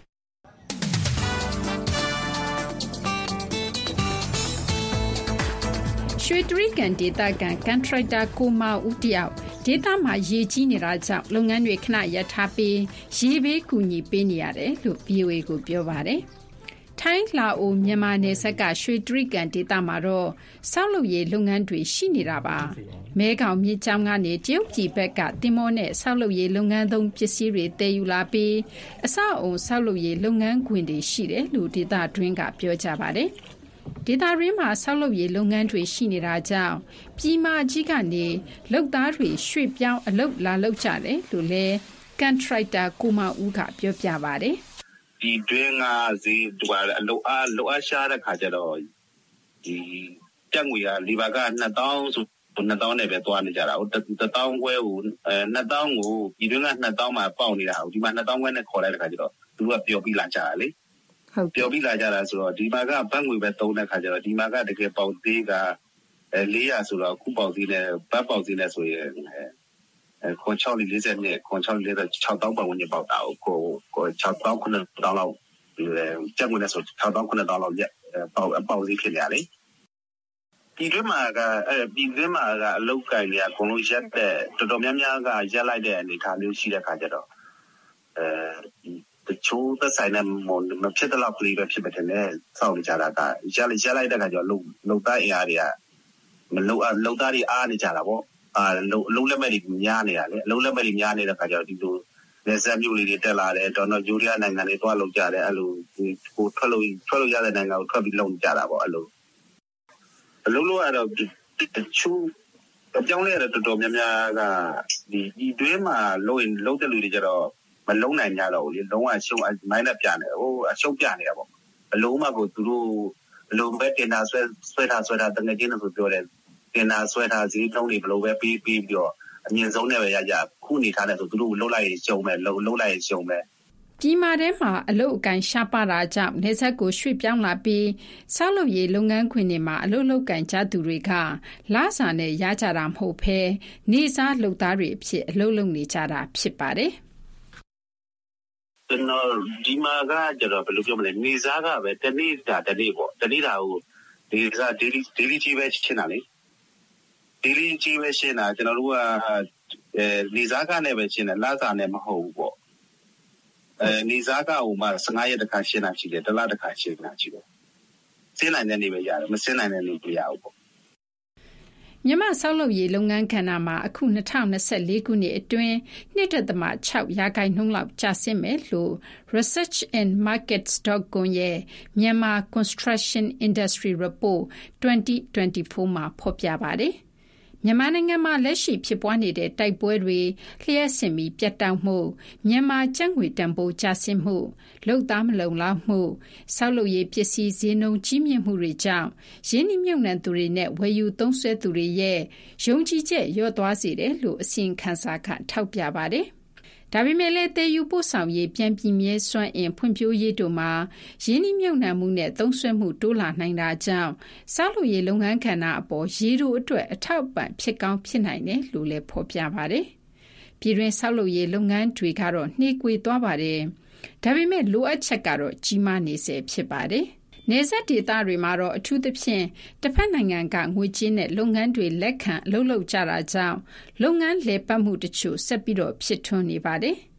ရွှေတြိဂံဒေသခံကန်ထရိုက်တာကိုမာဦးတယောက်ဒေသမှာရေကြီးနေတာကြောင့်လုပ်ငန်းတွေခဏရပ်ထားပြီးရေဘေးကူညီပေးနေရတယ်လို့ VOA ကိုပြောပါတယ်။ထိုင်းလာအိုမြန်မာနယ်စပ်ကရွှေတြိဂံဒေသမှာတော့ဆောက်လုပ်ရေးလုပ်ငန်းတွေရှိနေတာပါ။မဲခေါင်မြစ်ကြောင်းကနေတရုတ်ပြည်ဘက်ကတင်မောနဲ့ဆောက်လုပ်ရေးလုပ်ငန်းသုံးပစ္စည်းတွေတည်ယူလာပြီးအဆောက်အုံဆောက်လုပ်ရေးလုပ်ငန်းခွင်တွေရှိတယ်လို့ဒေသတွင်းကပြောကြပါတယ်။ဒေသရင်းမှာဆောက်လုပ်ရေးလုပ်ငန်းတွေရှိနေတာကြောင့်ပြည်မကြီးကနေလုပ်သားတွေရွှေ့ပြောင်းအလုပ်လာလုပ်ကြတယ်လို့လည်းကန်ထရိုက်တာကိုမဦးကပြောပြပါတယ်။ဒီတွင်းကဈေးအလုပ်အားရှားတဲ့ခါကျတော့ဒီတက်ငွေကလီဘာက2000ဆို2000နဲ့ပဲသွားနေကြတာဟုတ်1000ခွဲကို2000ကိုဒီတွင်းက2000မှာပေါက်နေတာဟုတ်ဒီမှာ2000ခွဲနဲ့ခေါ်လိုက်တဲ့ခါကျတော့သူကပျော်ပြီးလာကြတာလေဟုတ်ပြောပြီးလာကြတာဆိုတော့ဒီမှာကဘတ်ငွေပဲသုံးတဲ့ခါကျတော့ဒီမှာကတကယ်ပေါက်သေးက400ဆိုတော့ခုပေါက်သေးနဲ့ဘတ်ပေါက်သေးနဲ့ဆိုရင်ခွန်640နဲ့ခွန်640 6000ပတ်ဝန်းကျင်ပေါက်တာကို6000 9000လောက်ကျပ်ငွေနဲ့ဆို6000 9000လောက်ရက်ပေါက်သေးဖြစ်နေရလေဒီတွင်းမှာဒီတွင်းမှာကအလုတ်ကင်တွေအကုန်လုံးရက်တဲ့တော်တော်များများကရက်လိုက်တဲ့အနေအထားမျိုးရှိတဲ့ခါကျတော့တချို့သက်ဆိုင်တဲ့မဖြစ်တဲ့လောက်ကလေးပဲဖြစ်မယ်တဲ့စောင့်နေကြတာကရက်လိုက်တဲ့ခါကျတော့လုံသားအင်အားတွေကမလုံသားတွေအားနေကြတာပေါ့လုံလက်မဲ့တွေများနေတာလေလုံလက်မဲ့တွေများနေတဲ့ခါကျတော့ဒီလိုလက်ဆက်မျိုးလေးတွေတက်လာတယ်တော်တော်ယူရီးယားနိုင်ငံတွေတွားလုံကြတယ်အဲ့လိုကိုထွက်လို့ရတဲ့နိုင်ငံကိုထွက်ပြီးလုံကြတာပေါ့အဲ့လိုအလုံးလုံးကတော့တချို့အကြောင်းလေးကတော့တော်တော်များများကဒီတွင်းမှာလုံတဲ့လူတွေကြတော့မလုံနိုင်ကြတော့ဘူးလေလုံးဝရှုံးမိုင်းနဲ့ပြနေဟိုအရှုံးပြနေတာပေါ့အလုံးမကိုသူတို့အလုံးပဲတင်တာဆွဲတာတငယ်ချင်းလို့ဆိုပြောတယ်တင်တာဆွဲတာဈေးနှုန်းတွေဘလို့ပဲပြီးပြီးတော့အမြင့်ဆုံးနဲ့ပဲရကြခုနေထားတယ်ဆိုသူတို့လှုပ်လိုက်ရင်ရှုံးမယ်လှုပ်လိုက်ရင်ရှုံးမယ်ပြည်မာထဲမှာအလုပ်အကင်ရှားပါတာကြောင့်နေဆက်ကိုရွှေ့ပြောင်းလာပြီးဆောက်လုပ်ရေးလုပ်ငန်းခွင်တွေမှာအလုပ်လုပ်ကင်ကြသူတွေကလစာနဲ့ရကြတာမဟုတ်ဘဲနေစားလုပ်သားတွေအဖြစ်အလုပ်လုပ်နေကြတာဖြစ်ပါတယ်ကျွန်တော်ဒီမှာကကျတော့ဘယ်လိုပြောမလဲနေစားကပဲတနေ့ပေါ့တနေ့တာကိုဒီစား daily ကြီးပဲရှင်းတာလေ daily ကြီးပဲရှင်းတာကျွန်တော်တို့ကနေစားကနဲ့ပဲရှင်းတယ်လစာနဲ့မဟုတ်ဘူးပေါ့နေစားကဟိုမှာ15ရက်တခါရှင်းတာရှိတယ်တစ်လတခါရှင်းတာရှိတယ်စင်းနိုင်တဲ့နေ့ပဲရတယ်မစင်းနိုင်တဲ့နေ့မရဘူးပေါ့မြန်မာဆောက်လုပ်ရေးလုပ်ငန်းကဏ္ဍမှာအခု2024ခုနှစ်အတွင်း 2.6% လောက်ကျဆင်းမယ်လို့ Research and Markets.com ရဲ့ Myanmar Construction Industry Report 2024 မှာဖော်ပြပါတယ်။မြန်မာနိုင်ငံမှာလက်ရှိဖြစ်ပွားနေတဲ့တိုက်ပွဲတွေလျှက်ဆင်ပြီးပြတ်တောက်မှုမြန်မာကျပ်ငွေတန်ဖိုးကျဆင်းမှုလုပ်သားမလုံလောက်မှုဆောက်လုပ်ရေးပစ္စည်းဈေးနှုန်းကြီးမြင့်မှုတွေကြောင့်ရင်းနှီးမြှုပ်နှံသူတွေနဲ့ဝယ်ယူသုံးစွဲသူတွေရဲ့ယုံကြည်ချက်လျော့သွားစေတယ်လို့အစီရင်ခံစာကထောက်ပြပါတယ်။ဒါပေမဲ့လည်းတည်ယူပို့ဆောင်ရေးပြန်ပြည့်မြဲစွမ်းအင်ဖွံ့ဖြိုးရေးတို့မှာရင်းနှီးမြှုပ်နှံမှုနဲ့သုံးစွဲမှုတိုးလာနိုင်တာကြောင့်ဆောက်လုပ်ရေးလုပ်ငန်းကဏ္ဍအပေါ်ရေတိုအတွက်အထောက်အပံ့ဖြစ်ကောင်းဖြစ်နိုင်တယ်လို့လည်းဖော်ပြပါတယ်။ပြည်တွင်းဆောက်လုပ်ရေးလုပ်ငန်းတွေကတော့နှေးကွေးသွားပါတယ်။ဒါပေမဲ့လိုအပ်ချက်ကတော့ကြီးမားနေဆဲဖြစ်ပါတယ်။နယ်စပ်ဒေသတွေမှာတော့အထူးသဖြင့်တစ်ဖက်နိုင်ငံကငွေကြေးနဲ့လုပ်ငန်းတွေလက်ခံအလုပ်လုပ်ကြတာကြောင့်လုပ်ငန်းလည်ပတ်မှုတချို့ဆက်ပြီးတော့ဖြစ်ထွန်းနေပါတယ်။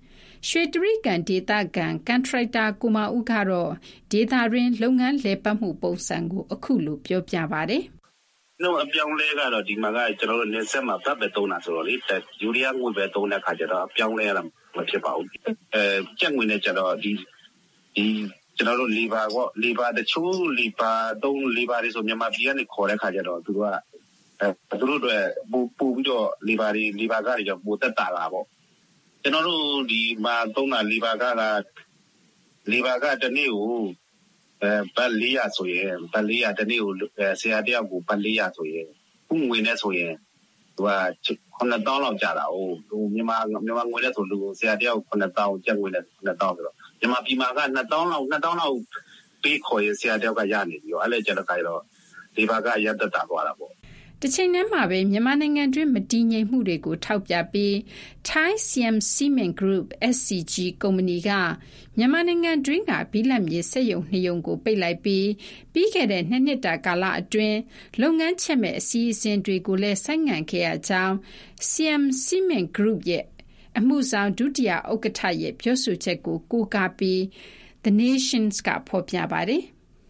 ရွှေတရိကန်ဒေသခံကန်ထရိုက်တာကိုမာဦးကတော့ဒေသတွင်းလုပ်ငန်းလည်ပတ်မှုပုံစံကိုအခုလိုပြောပြပါတယ်။နှုတ်အပြောင်းလဲကတော့ဒီမှာကကျွန်တော်တို့နေဆက်မှာတပ်ပဲသုံးတာဆိုတော့လေယူရီးယားငွေပဲသုံးတဲ့ခါကျတော့အပြောင်းလဲရတာမဖြစ်ပါဘူး။ကြက်ငွေနဲ့ကျတော့ဒီကျွန်တော်တို့လီဘာတချို့လီဘာတွေဆိုမြန်မာပြည်ကနေခေါ်တဲ့ခါကျတော့သူတို့တွေပို့ပြီးတော့လီဘာကတွေကြောင့်ပိုတက်တာလာပေါ့ကျွန်တော်တို့ဒီမှာသုံးတာလီဘာကတနေ့ကိုဘတ်400ဆိုရင်ဘတ်400တနေ့ကိုဆရာတယောက်ကိုဘတ်400ဆိုရင်ခုငွေနဲ့ဆိုရင်သူက9000လောက်ကျတာဟိုမြန်မာငွေနဲ့ဆိုလူဆရာတယောက်9000ကျပ်ငွေနဲ့9000ဆိုတော့မြန်မာပြည်မှာက2000လောက်ပေးခေါ်ရဆရာတယောက်ကရနေပြီအဲ့လေကျတော့ဒီဘာကရတတ်တာသွားတာပေါ့တစ်ချိန်တည်းမှာပဲမြန်မာနိုင်ငံတွင်းမတည်ငြိမ်မှုတွေကိုထောက်ပြပြီး Thai Siam Cement Group SCG ကုမ္ပဏီကမြန်မာနိုင်ငံတွင်းကဘိလပ်မြေစက်ရုံ2ရုံကိုပိတ်လိုက်ပြီးခဲ့တဲ့2နှစ်တာကာလအတွင်းလုပ်ငန်းချက်မဲ့အစည်းအဝေးတွေကိုလည်းဆိုင်းငံ့ခဲ့ရကြောင်း Siam Cement Group ရဲ့အမှုဆောင်ဒုတိယဥက္ကဋ္ဌရဲ့ပြောဆိုချက်ကိုကိုးကားပြီး The Nations ကဖော်ပြပါတယ်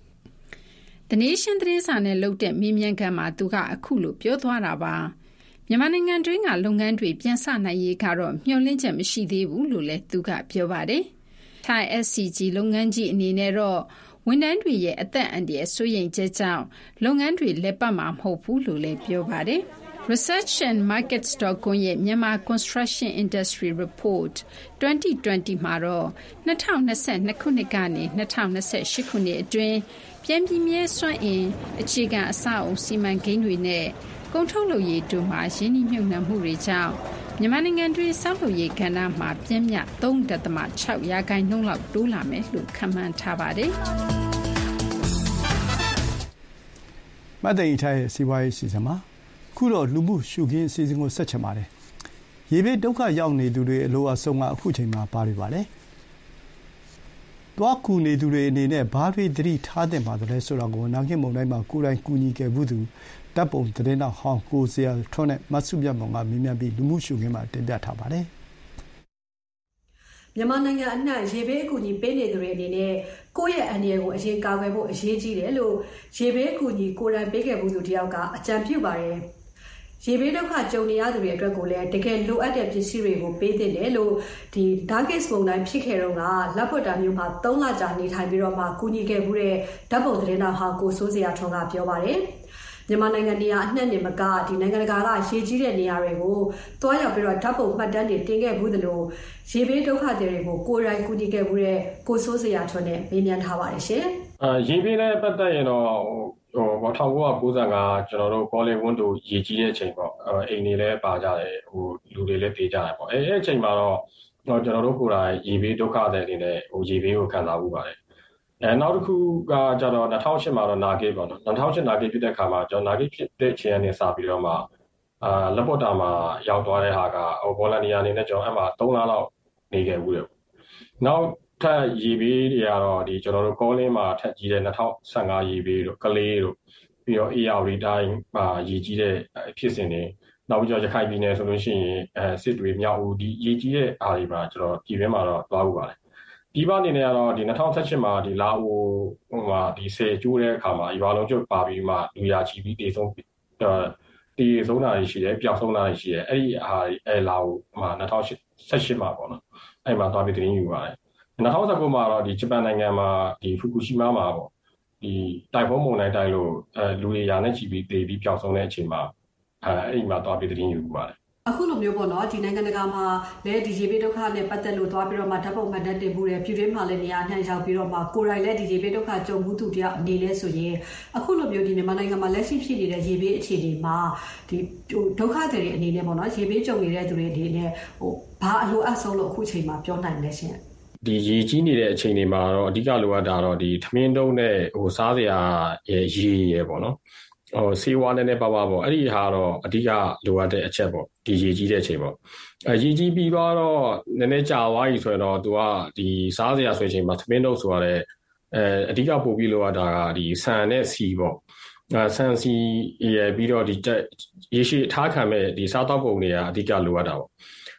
The Nation သတင်းစာနဲ့လုပ်တဲ့မေးမြန်းခန်းမှာသူကအခုလိုပြောသွားတာပါမြန်မာနိုင်ငံတွင်းကလုပ်ငန်းတွေပြန်ဆနိုင်ရေးကတော့မျှော်လင့်ချက်မရှိသေးဘူးလို့လည်းသူကပြောပါတယ် Thai SCG လုပ်ငန်းကြီးအနေနဲ့တော့ဝန်ထမ်းတွေရဲ့အသက်အန္တရာယ်စိုးရိမ်ချက်ကြောင့်လုပ်ငန်းတွေလက်ပတ်မှာမဟုတ်ဘူးလို့လည်းပြောပါတယ်Research and Markets.com ရဲ့မြန်မာ Construction Industry Report 2020 မှာတော့2022ခုနှစ်ကနေ2028ခုနှစ်အတွင်းပြန်ပြင်းမြဲစွမ်းအင်အခြေခံအဆောက်အအုံစီမံကိန်းတွေနဲ့ကုန်ထုတ်လုပ်ရေးတို့မှာရင်းနှီးမြှုပ်နှံမှုတွေကြောင့်မြန်မာနိုင်ငံတွင်းဆောက်လုပ်ရေးကဏ္ဍမှာပြင်းပြ 3.6% လောက်တိုးလာမယ်လို့ခန့်မှန်းထားပါတယ်။မသိထားရဲ့စီးပွားရေးစီစဉ်မှာခုတော့လူမှုရှုခင်းအစီအစဉ်ကိုဆက်ချင်ပါတယ်။ရေဘေးဒုက္ခရောက်နေသူတွေအလိုအဆုံးကအခုချိန်မှာဘာတွေပါလဲ။တွားကူနေသူတွေအနေနဲ့ဘာတွေသတိထားသင့်ပါသလဲဆိုတော့ကိုနာဂင်မုံတိုင်းမှာကိုယ်တိုင်ကူညီခဲ့မှုသူတပ်ပုံသတင်းတော်ဟောင်းကိုစရာထွန်းနဲ့မဆုမြတ်မောင်ကမြင်မြန်ပြီးလူမှုရှုခင်းမှာတင်ပြထားပါတယ်။မြန်မာနိုင်ငံအနှံ့ရေဘေးအကူအညီပေးနေသူတွေအနေနဲ့ကိုယ့်ရဲ့အန္တရာယ်ကိုအရင်ကာကွယ်ဖို့အရေးကြီးတယ်လို့ရေဘေးအကူအညီကိုယ်တိုင်ပေးခဲ့မှုသူတယောက်ကအကြံပြုပါတယ်။ရေဘေးဒုက္ခကြုံနေရသူတွေအတွက်ကိုလည်းတကယ်လိုအပ်တဲ့ပစ္စည်းတွေကိုပေးသင့်တယ်လို့ဒီဒါဂစ်မုန်တိုင်းဖြစ်ခဲ့တော့ကလက်ပွတ်တာမျိုးမှာ3လကြာနေထိုင်ပြီးတော့မှကူညီခဲ့မှုတဲ့ဓာတ်ပုံသတင်းတော်ဟောင်းကိုစိုးစရာထွန်းကပြောပါတယ်။မြန်မာနိုင်ငံနေရာအနှံ့နေမကဒီနိုင်ငံတကာကရေကြီးတဲ့နေရာတွေကိုတွားရောက်ပြီးတော့ဓာတ်ပုံမှတ်တမ်းတွေတင်ခဲ့မှုသလိုရေဘေးဒုက္ခတွေကိုကိုယ်တိုင်ကူညီခဲ့မှုတဲ့ကိုစိုးစရာထွန်းနဲ့မေးမြန်းထားပါတယ်ရှင်။ရေဘေးနဲ့ပတ်သက်ရင်တော့1995ကျွန်တော်တို့ကောလီဝန်းတို့ရေကြီးတဲ့အချိန်ပေါ့အိမ်တွေလည်းပါကြတယ်လူတွေလည်းပြေးကြတယ်ပေါ့အဲ့အချိန်မှာတော့ကျွန်တော်တို့ကိုယ်တိုင်ရေဘေးဒုက္ခတွေအနေနဲ့ရေဘေးကိုခံစားမှုပါတယ်နောက်တစ်ခုကကျတော့2008မှာတော့နာဂစ်ပေါ့နော်2008နာဂစ်ဖြစ်တဲ့အခါမှာကျွန်တော်နာဂစ်ဖြစ်တဲ့အချိန်ကနေစပြီးတော့မှလက်ပေါ်တာမှာရောက်သွားတဲ့ဟာကဗော်လန်တီယာအနေနဲ့ကျွန်တော်အဲ့မှာ3လလောက်နေခဲ့ဘူးတယ်နောက်ထပ်ရေဘေးတွေကတော့ဒီကျွန်တော်တို့ကောလင်းမှာထပ်ကြီးတဲ့2015ရေဘေးတို့ကလေးတို့ပြီးတော့ AR တိုင်းမှာရေကြီးတဲ့ဖြစ်စဉ်တွေနောက်ပြီးတော့ရခိုင်ပြည်နယ်ဆိုလို့ရှိရင်စစ်တွေမြောက်ဦးဒီရေကြီးတဲ့အားတွေပါကျွန်တော်ဒီဘက်မှာတော့သွားဖို့ပါတယ်ဒီဘက်အနေနဲ့ကတော့ဒီ2018မှာဒီလာအိုမှာဒီဆယ်ကျိုးတဲ့အခါမှာရွာလုံးကျွတ်ပါပြီးမှလူရာချီပြီးတေဆုံးတာရှိတယ်ပျောက်ဆုံးတာရှိတယ်အဲ့ဒီလာအိုမှာ2018မှာပေါ့နော်အဲ့မှာသွားပြီးတင်ယူပါတယ်2019မှာတော့ဒီဂျပန်နိုင်ငံမှာဒီဖူကူရှီမာမှာပေါ့ဒီတိုက်ဖုန်းမုန်တိုင်းတိုက်လို့လူတွေရာနဲ့ချီပြီးတေပြီးပျောက်ဆုံးတဲ့အချိန်မှာအဲ့ဒီမှာသွားပြီးတင်ယူပါတယ်အခုလိုမျိုးပေါ့နော်ဒီနိုင်ငံတကာမှာလည်းဒီရေဘေးဒုက္ခနဲ့ပတ်သက်လို့သွားပြီးတော့မှဓာတ်ပုံမှတ်တမ်းတင်မှုတွေပြည်တွင်းမှာလည်းနေရာနှံ့ရောက်ပြီးတော့မှကိုယ်တိုင်လည်းဒီရေဘေးဒုက္ခကြုံမှုသူတယောက်အနေလဲဆိုရင်အခုလိုမျိုးဒီမြန်မာနိုင်ငံမှာလက်ရှိဖြစ်နေတဲ့ရေဘေးအခြေအနေမှာဒီဒုက္ခတွေအနေနဲ့ပေါ့နော်ရေဘေးကြုံနေတဲ့သူတွေအနေနဲ့ဘာအလိုအပ်ဆုံးလို့အခုချိန်မှာပြောနိုင်လဲရှင်ဒီရေကြီးနေတဲ့အချိန်တွေမှာတော့အဓိကလိုအပ်တာတော့ဒီထမင်းတုံးနဲ့စားစရာရေရပေါ့နော်ဆေးဝါးနဲ့ပါပါပေါ့အဲ့ဒီဟာတော့အဓိကလိုအပ်တဲ့အချက်ပေါ့ဒီရေကြီးတဲ့အချိန်ပေါ့ရေကြီးပြီးတော့နည်းနည်းကြာသွားပြီဆိုရင်တော့သူကဒီစားစရာဆိုချိန်မှာသမင်းတုပ်ဆိုရတဲ့အဓိကပို့ပြီးလိုအပ်တာကဒီဆန်နဲ့စီပေါ့ဆန်စီရပြီးတော့ဒီရေရှိထားခံမဲ့ဒီစားတောက်ပုံတွေကအဓိကလိုအပ်တာပေါ့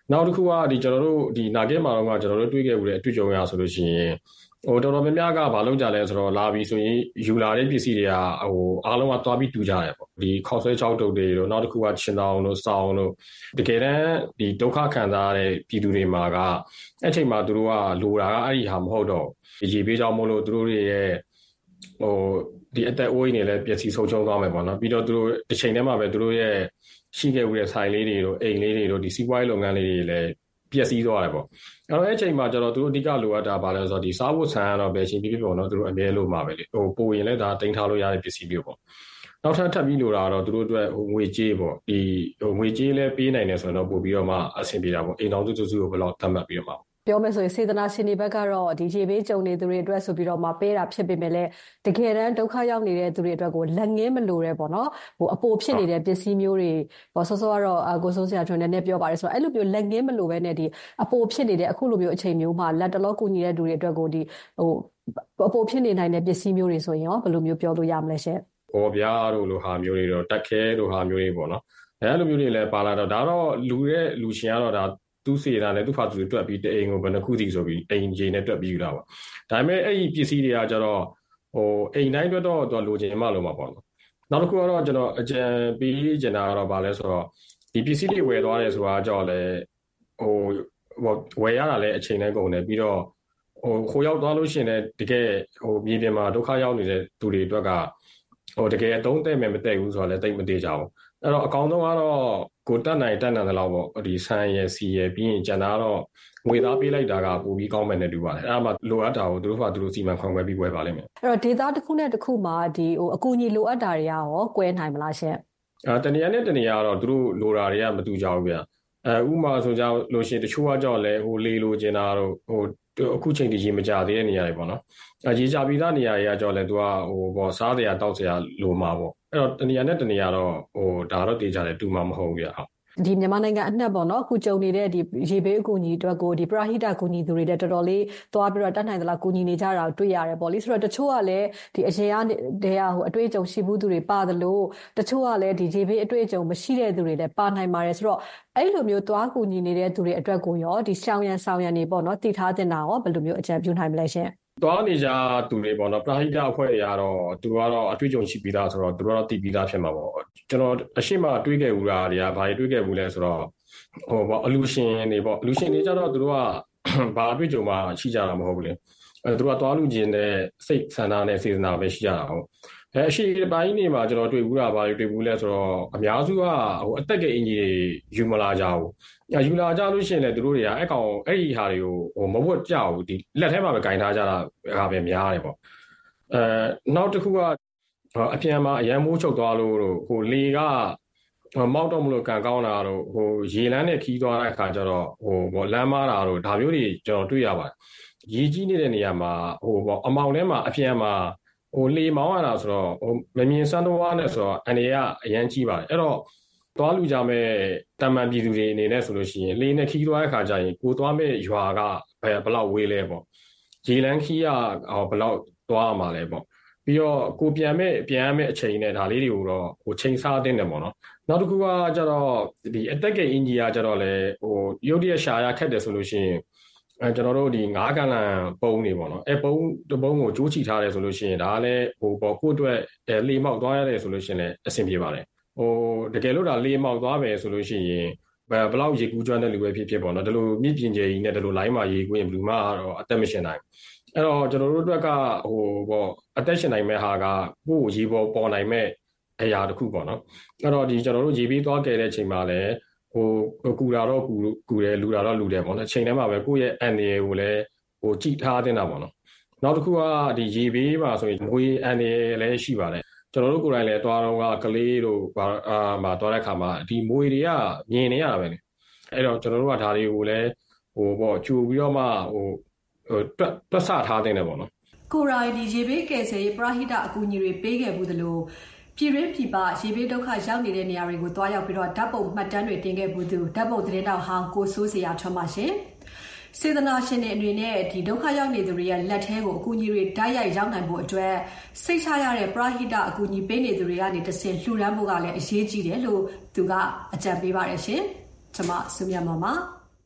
နောက်တစ်ခုကကျွန်တော်တို့နာဂစ်မှာတော့ကျွန်တော်တို့တွေ့ခဲ့ဘူးတဲ့အတွေ့အကြုံရဆိုလို့ရှိရင်တော်တော်များများကဘာလုပ်ကြလဲဆိုတော့လာပြီးဆိုရင်ယူလာတဲ့ပစ္စည်းတွေကအားလုံးကသွားပြီးတူကြတယ်ပေါ့ဒီခေါက်ဆွဲချောက်တုပ်တွေတို့နောက်တစ်ခုကချင်းတောင်တို့စောင်းတို့တကယ်တမ်းဒုက္ခခံစားရတဲ့ပြည်သူတွေမှာကအဲ့ချိန်မှာသူတို့ကလိုတာကအဲ့ဒီဟာမဟုတ်တော့ရေပေးကြောင်းမို့လို့သူတို့တွေရဲ့ဒီအသက်အိုးအိမ်တွေလည်းပျက်စီးဆုံးရှုံးသွားမယ်ပေါ့နော်ပြီးတော့သူတို့တစ်ချိန်တည်းမှာပဲသူတို့ရဲ့ရှိခဲ့တဲ့ဆိုင်လေးတွေတို့အိမ်လေးတွေတို့ဒီစီးပွားရေးလုပ်ငန်းလေးတွေလည်းပျက်စီးသွားတယ်ပေါ့အဲ့အချိန်မှာကျတော့သူတို့အဓိကလိုအပ်တာပါလဲဆိုတော့ဒီစားဖို့ဆန်ကတော့ပဲချင်းပြပြပေါ့နော်သူတို့အမြဲလိုမှာပဲလေပိုရင်လည်းဒါတင်ထားလို့ရတဲ့ပစ္စည်းမျိုးပေါ့နောက်ထပ်ပြီးလိုတာတော့သူတို့အတွက်ငွေကြေးပေါ့ဒီငွေကြေးလည်းပေးနိုင်တယ်ဆိုတော့ပို့ပြီးတော့မှအဆင်ပြေတာပေါ့အိမ်တော်စုစုကိုဘယ်လောက်သတ်မှတ်ပြီးတော့မှပြောမယ်ဆိုရင်စေတနာရှင်တွေဘက်ကတော့ဒီရေဘေးကြုံနေသူတွေအတွက်ဆိုပြီးတော့မှပေးတာဖြစ်ပေမဲ့လည်းတကယ်တမ်းဒုက္ခရောက်နေတဲ့သူတွေအတွက်ကိုလက်ငင်းမလိုတဲ့ပေါ့နော်အပိုဖြစ်နေတဲ့ပစ္စည်းမျိုးတွေစောစောကတော့ကိုစိုးစရာထွန်းနဲ့ပြောပါတယ်ဆိုတော့အဲ့လိုမျိုးလက်ငင်းမလိုပဲနဲ့ဒီအပိုဖြစ်နေတဲ့အခုလိုမျိုးအချိန်မျိုးမှာလက်တလောကူညီတဲ့သူတွေအတွက်ကိုဒီအပိုဖြစ်နေနိုင်တဲ့ပစ္စည်းမျိုးတွေဆိုရင်ရောဘယ်လိုမျိုးပြောလို့ရမလဲရှင်ပေါ်ပြားတို့လိုဟာမျိုးတွေတော့တက်ခဲတို့ဟာမျိုးတွေပေါ့နော်အဲ့လိုမျိုးတွေလည်းပါလာတော့ဒါတော့လူရှင်ကတော့ဒါသူ့စေတာနဲ့သူ့ဖာသူတွက်ပြီးတအိမ်ကိုဘယ်နှခုစီဆိုပြီးအိမ်ကြီးနဲ့တွက်ပြီးယူတာပါဒါပေမဲ့အဲ့ဒီပစ္စည်းတွေကကျတော့အိမ်တိုင်းတွက်တော့သူလိုချင်မှလို့မှာပေါ့နော်နောက်တစ်ခုကတော့ကျွန်တော်အကြံပေးချင်တာကတော့ဗာလဲဆိုတော့ဒီပစ္စည်းတွေဝယ်သွားတယ်ဆိုတာကြောင့်လည်းဝယ်ရတာလည်းအချိန်နဲ့ကုန်တယ်ပြီးတော့ခိုးရောက်သွားလို့ရှိရင်လည်းတကယ်မြေပြင်မှာဒုက္ခရောက်နေတဲ့သူတွေအတွက်ကတကယ်အသုံးတဲ့မယ်မတဲ့ဘူးဆိုတာလည်းတိတ်မသေးကြဘူးအဲ့တော့အကောင်းဆုံးကတော့ကိုတက်နိုင်တဲ့လောက်ပေါ့ဒီဆန်ရယ်စီရယ်ပြီးရင်ကျန်တာတော့ငွေသားပေးလိုက်တာကပိုပြီးကောင်းမယ်နဲ့တူပါတယ်အဲ့ဒါမှလိုအပ်တာကိုသူတို့စီမံခန့်ခွဲပြီးဝယ်ပါလိမ့်မယ်အဲ့တော့ဒေတာတစ်ခုနဲ့တစ်ခုမှာဒီအကူအညီလိုအပ်တာတွေကရောကွဲနိုင်မလားရှင်တနေရာနဲ့တနေရာတော့သူတို့လိုတာတွေကမတူကြဘူးဗျဥမာဆိုကြလို့ရှိရင်တချို့ကကြောက်လဲလေလိုချင်တာတော့အခုချိန်တည်းကြီးမကြသေးတဲ့နေရာတွေပေါ့နော်ရေကြပြီးသားနေရာတွေကကြောက်လဲသူကစားစရာတောက်စရာလိုမှာပေါ့အဲ့တော့တနေရာနဲ့တနေရာတော့ဒါတော့တေးကြတယ်တူမှာမဟုတ်ဘူးဗျဒီမြန်မာနိုင်ငံအနှံ့ပေါ့နော်အခုကြုံနေတဲ့ဒီရေဘေးအကူအညီအတွက်ကိုဒီပရာဟိတကူညီသူတွေတဲ့တော်တော်လေးသွားပြီးတော့တတ်နိုင်သလားကူညီနေကြတာတွေ့ရတယ်ပေါ့လေဆိုတော့တချို့ကလည်းဒီအရင်ကတည်းကအတွေ့အကြုံရှိဘူးသူတွေပါတယ်လို့တချို့ကလည်းဒီရေဘေးအတွေ့အကြုံမရှိတဲ့သူတွေလည်းပါနိုင်ပါတယ်ဆိုတော့အဲ့လိုမျိုးသွားကူညီနေတဲ့သူတွေအတွက်ကိုရောဒီရှောင်းရံဆောင်ရံနေပေါ့နော်တည်ထားတင်တာရောဘယ်လိုမျိုးအကြံပြုနိုင်မလဲရှင်သွားနေကြသူတွေပေါ့နော်ပရာဟိတအဖွဲ့တွေကတော့သူကတော့အတွေ့အကြုံရှိပြီးသားဆိုတော့သူတို့ကတော့တည်ပြီးသားဖြစ်မှာပေါ့ကျွန်တော်အရှိမတွေးခဲ့ဘူးလားတွေကဘာတွေတွေးခဲ့ဘူးလဲဆိုတော့အလူရှင်တွေပေါ့အလူရှင်တွေကြတော့သူတို့ကဘာအတွေ့အကြုံမှရှိကြတာမဟုတ်ဘူးလေသူတို့ကသွားလူချင်းတဲ့စိတ်ဆန္ဒနဲ့စေတနာပဲရှိကြတာဟုတ်အရှိပိုင်းနေမှာကျွန်တော်တွေ့ဘူးတာဘာတွေတွေ့ဘူးလဲဆိုတော့အများစုကအသက်ကအင်ဂျီတွေယူမလာကြဘူးယူလာကြလို့ရှိရင်လည်းသူတို့တွေကအဲ့ဒီဟာတွေကိုမဝတ်ကြဘူးဒီလက်ထဲမှာပဲကင်ထားကြတာပဲများတယ်ပေါ့နောက်တစ်ခုကအပြန်မှာအရန်မိုးချုပ်သွားလို့လေကမောက်တော့မလို့ကန်ကောင်းတာတော့ရေလန်းနဲ့ခီးသွားတဲ့အခါကျတော့လမ်းမားတာတော့ဒါမျိုးတွေကျွန်တော်တွေ့ရပါတယ်ရေကြီးနေတဲ့နေရာမှာအမောင်ထဲမှာအပြန်မှာလေမောင်းရတာဆိုတော့မမြင်စမ်းသွားနဲ့ဆိုတော့အနေကအရန်ကြီးပါတယ်အဲ့တော့သွားလူကြမဲ့တမန်ပြည်သူတွေအနေနဲ့ဆိုလို့ရှိရင်လေနဲ့ခီးသွားတဲ့အခါကျရင်ကိုသွားမဲ့ရွာကဘယ်လောက်ဝေးလဲပေါ့ရေလန်းခီးကဘယ်လောက်သွားရမှာလဲပေါ့ပြီးတော့ကိုပြန်ရမယ့်အချိန်နဲ့ဒါလေးတွေကိုတော့ချိန်စားတင်တယ်ပေါ့နော်နောက်တစ်ခုကကျတော့ဒီအသက်ကအင်ဂျီကကျတော့လေရုပ်တရက်ရှာရခက်တယ်ဆိုလို့ရှိရင်ကျွန်တော်တို့ဒီ9ကန်လန်ပုံးနေပေါ့နော်ပုံးတစ်ပုံးကိုကြိုးချီထားတယ်ဆိုလို့ရှိရင်ဒါလည်းကိုယ့်အတွက်လေမောက်သွားရတယ်ဆိုလို့ရှိရင်လည်းအဆင်ပြေပါတယ်တကယ်လို့ဒါလေမောက်သွားမယ်ဆိုလို့ရှိရင်ဘယ်လောက်ရေကူးကျွမ်းတဲ့လူပဲဖြစ်ပေါ့နော်ဒီလိုမြင့်ပြင်ကျယ်ကြီးနဲ့ဒီလိုလိုင်းမှာရေကူးရင်ဘယ်သူမှတော့အသက်မရှင်နိုင်အဲ့တော့ကျွန်တော်တို့အတွက်ကအသက်ရှင်နိုင်မဲ့ဟာကကိုယ့်ရေပေါ်နိုင်မဲ့အရာတစ်ခုပေါ့နော်အဲ့တော့ဒီကျွန်တော်တို့ရေပေးသွားခဲ့တဲ့အချိန်မှာလည်းကူတာတော့ကူတယ်လူတာတော့လူတယ်ပေါ့နော်အချိန်ထဲမှာပဲကိုယ့်ရဲ့အန်ဒီကိုလည်းကြည့်ထားတင်တာပေါ့နော်နောက်တစ်ခုကဒီရေပေးမှာဆိုရင်ငွေအန်ဒီလည်းရှိပါတယ်ကျွန်တော်တို့ကိုယ်တိုင်လည်းသွားတော့ကလေးတို့မှာသွားတဲ့ခါမှာဒီမွေတွေကမြင်နေရတာပဲလေအဲ့တော့ကျွန်တော်တို့ကဒါတွေကိုလည်းကြိုပြီးတော့မှတွက်ဆထားတဲ့ပေါ့နော်ကိုရိုင်းဒီရေဘေးကယ်ဆယ်ရေးပရဟိတအကူအညီတွေပေးခဲ့ဘူးသလိုပြည်ရင်းပြည်ပရေဘေးဒုက္ခရောက်နေတဲ့နေရာတွေကိုတွားရောက်ပြီးတော့ဓာတ်ပုံမှတ်တမ်းတွေတင်ခဲ့ဘူးသူဓာတ်ပုံသတင်းတောက်ဟောင်းကိုစိုးစရာထွန်းပါရှင်စေတနာရှင်တွေအနေနဲ့ဒီဒုက္ခရောက်နေသူတွေရဲ့လက်ထဲကိုအကူအညီတွေဓာတ်ရိုက်ရောက်နိုင်ဖို့အတွက်စိတ်ချရတဲ့ပရဟိတအကူအညီပေးနေသူတွေကနေတစ်ဆင့်လှူဒန်းဖို့ကလည်းအရေးကြီးတယ်လို့သူကအကြံပေးပါတယ်ရှင်ကျွန်မစုမြတ်မပါ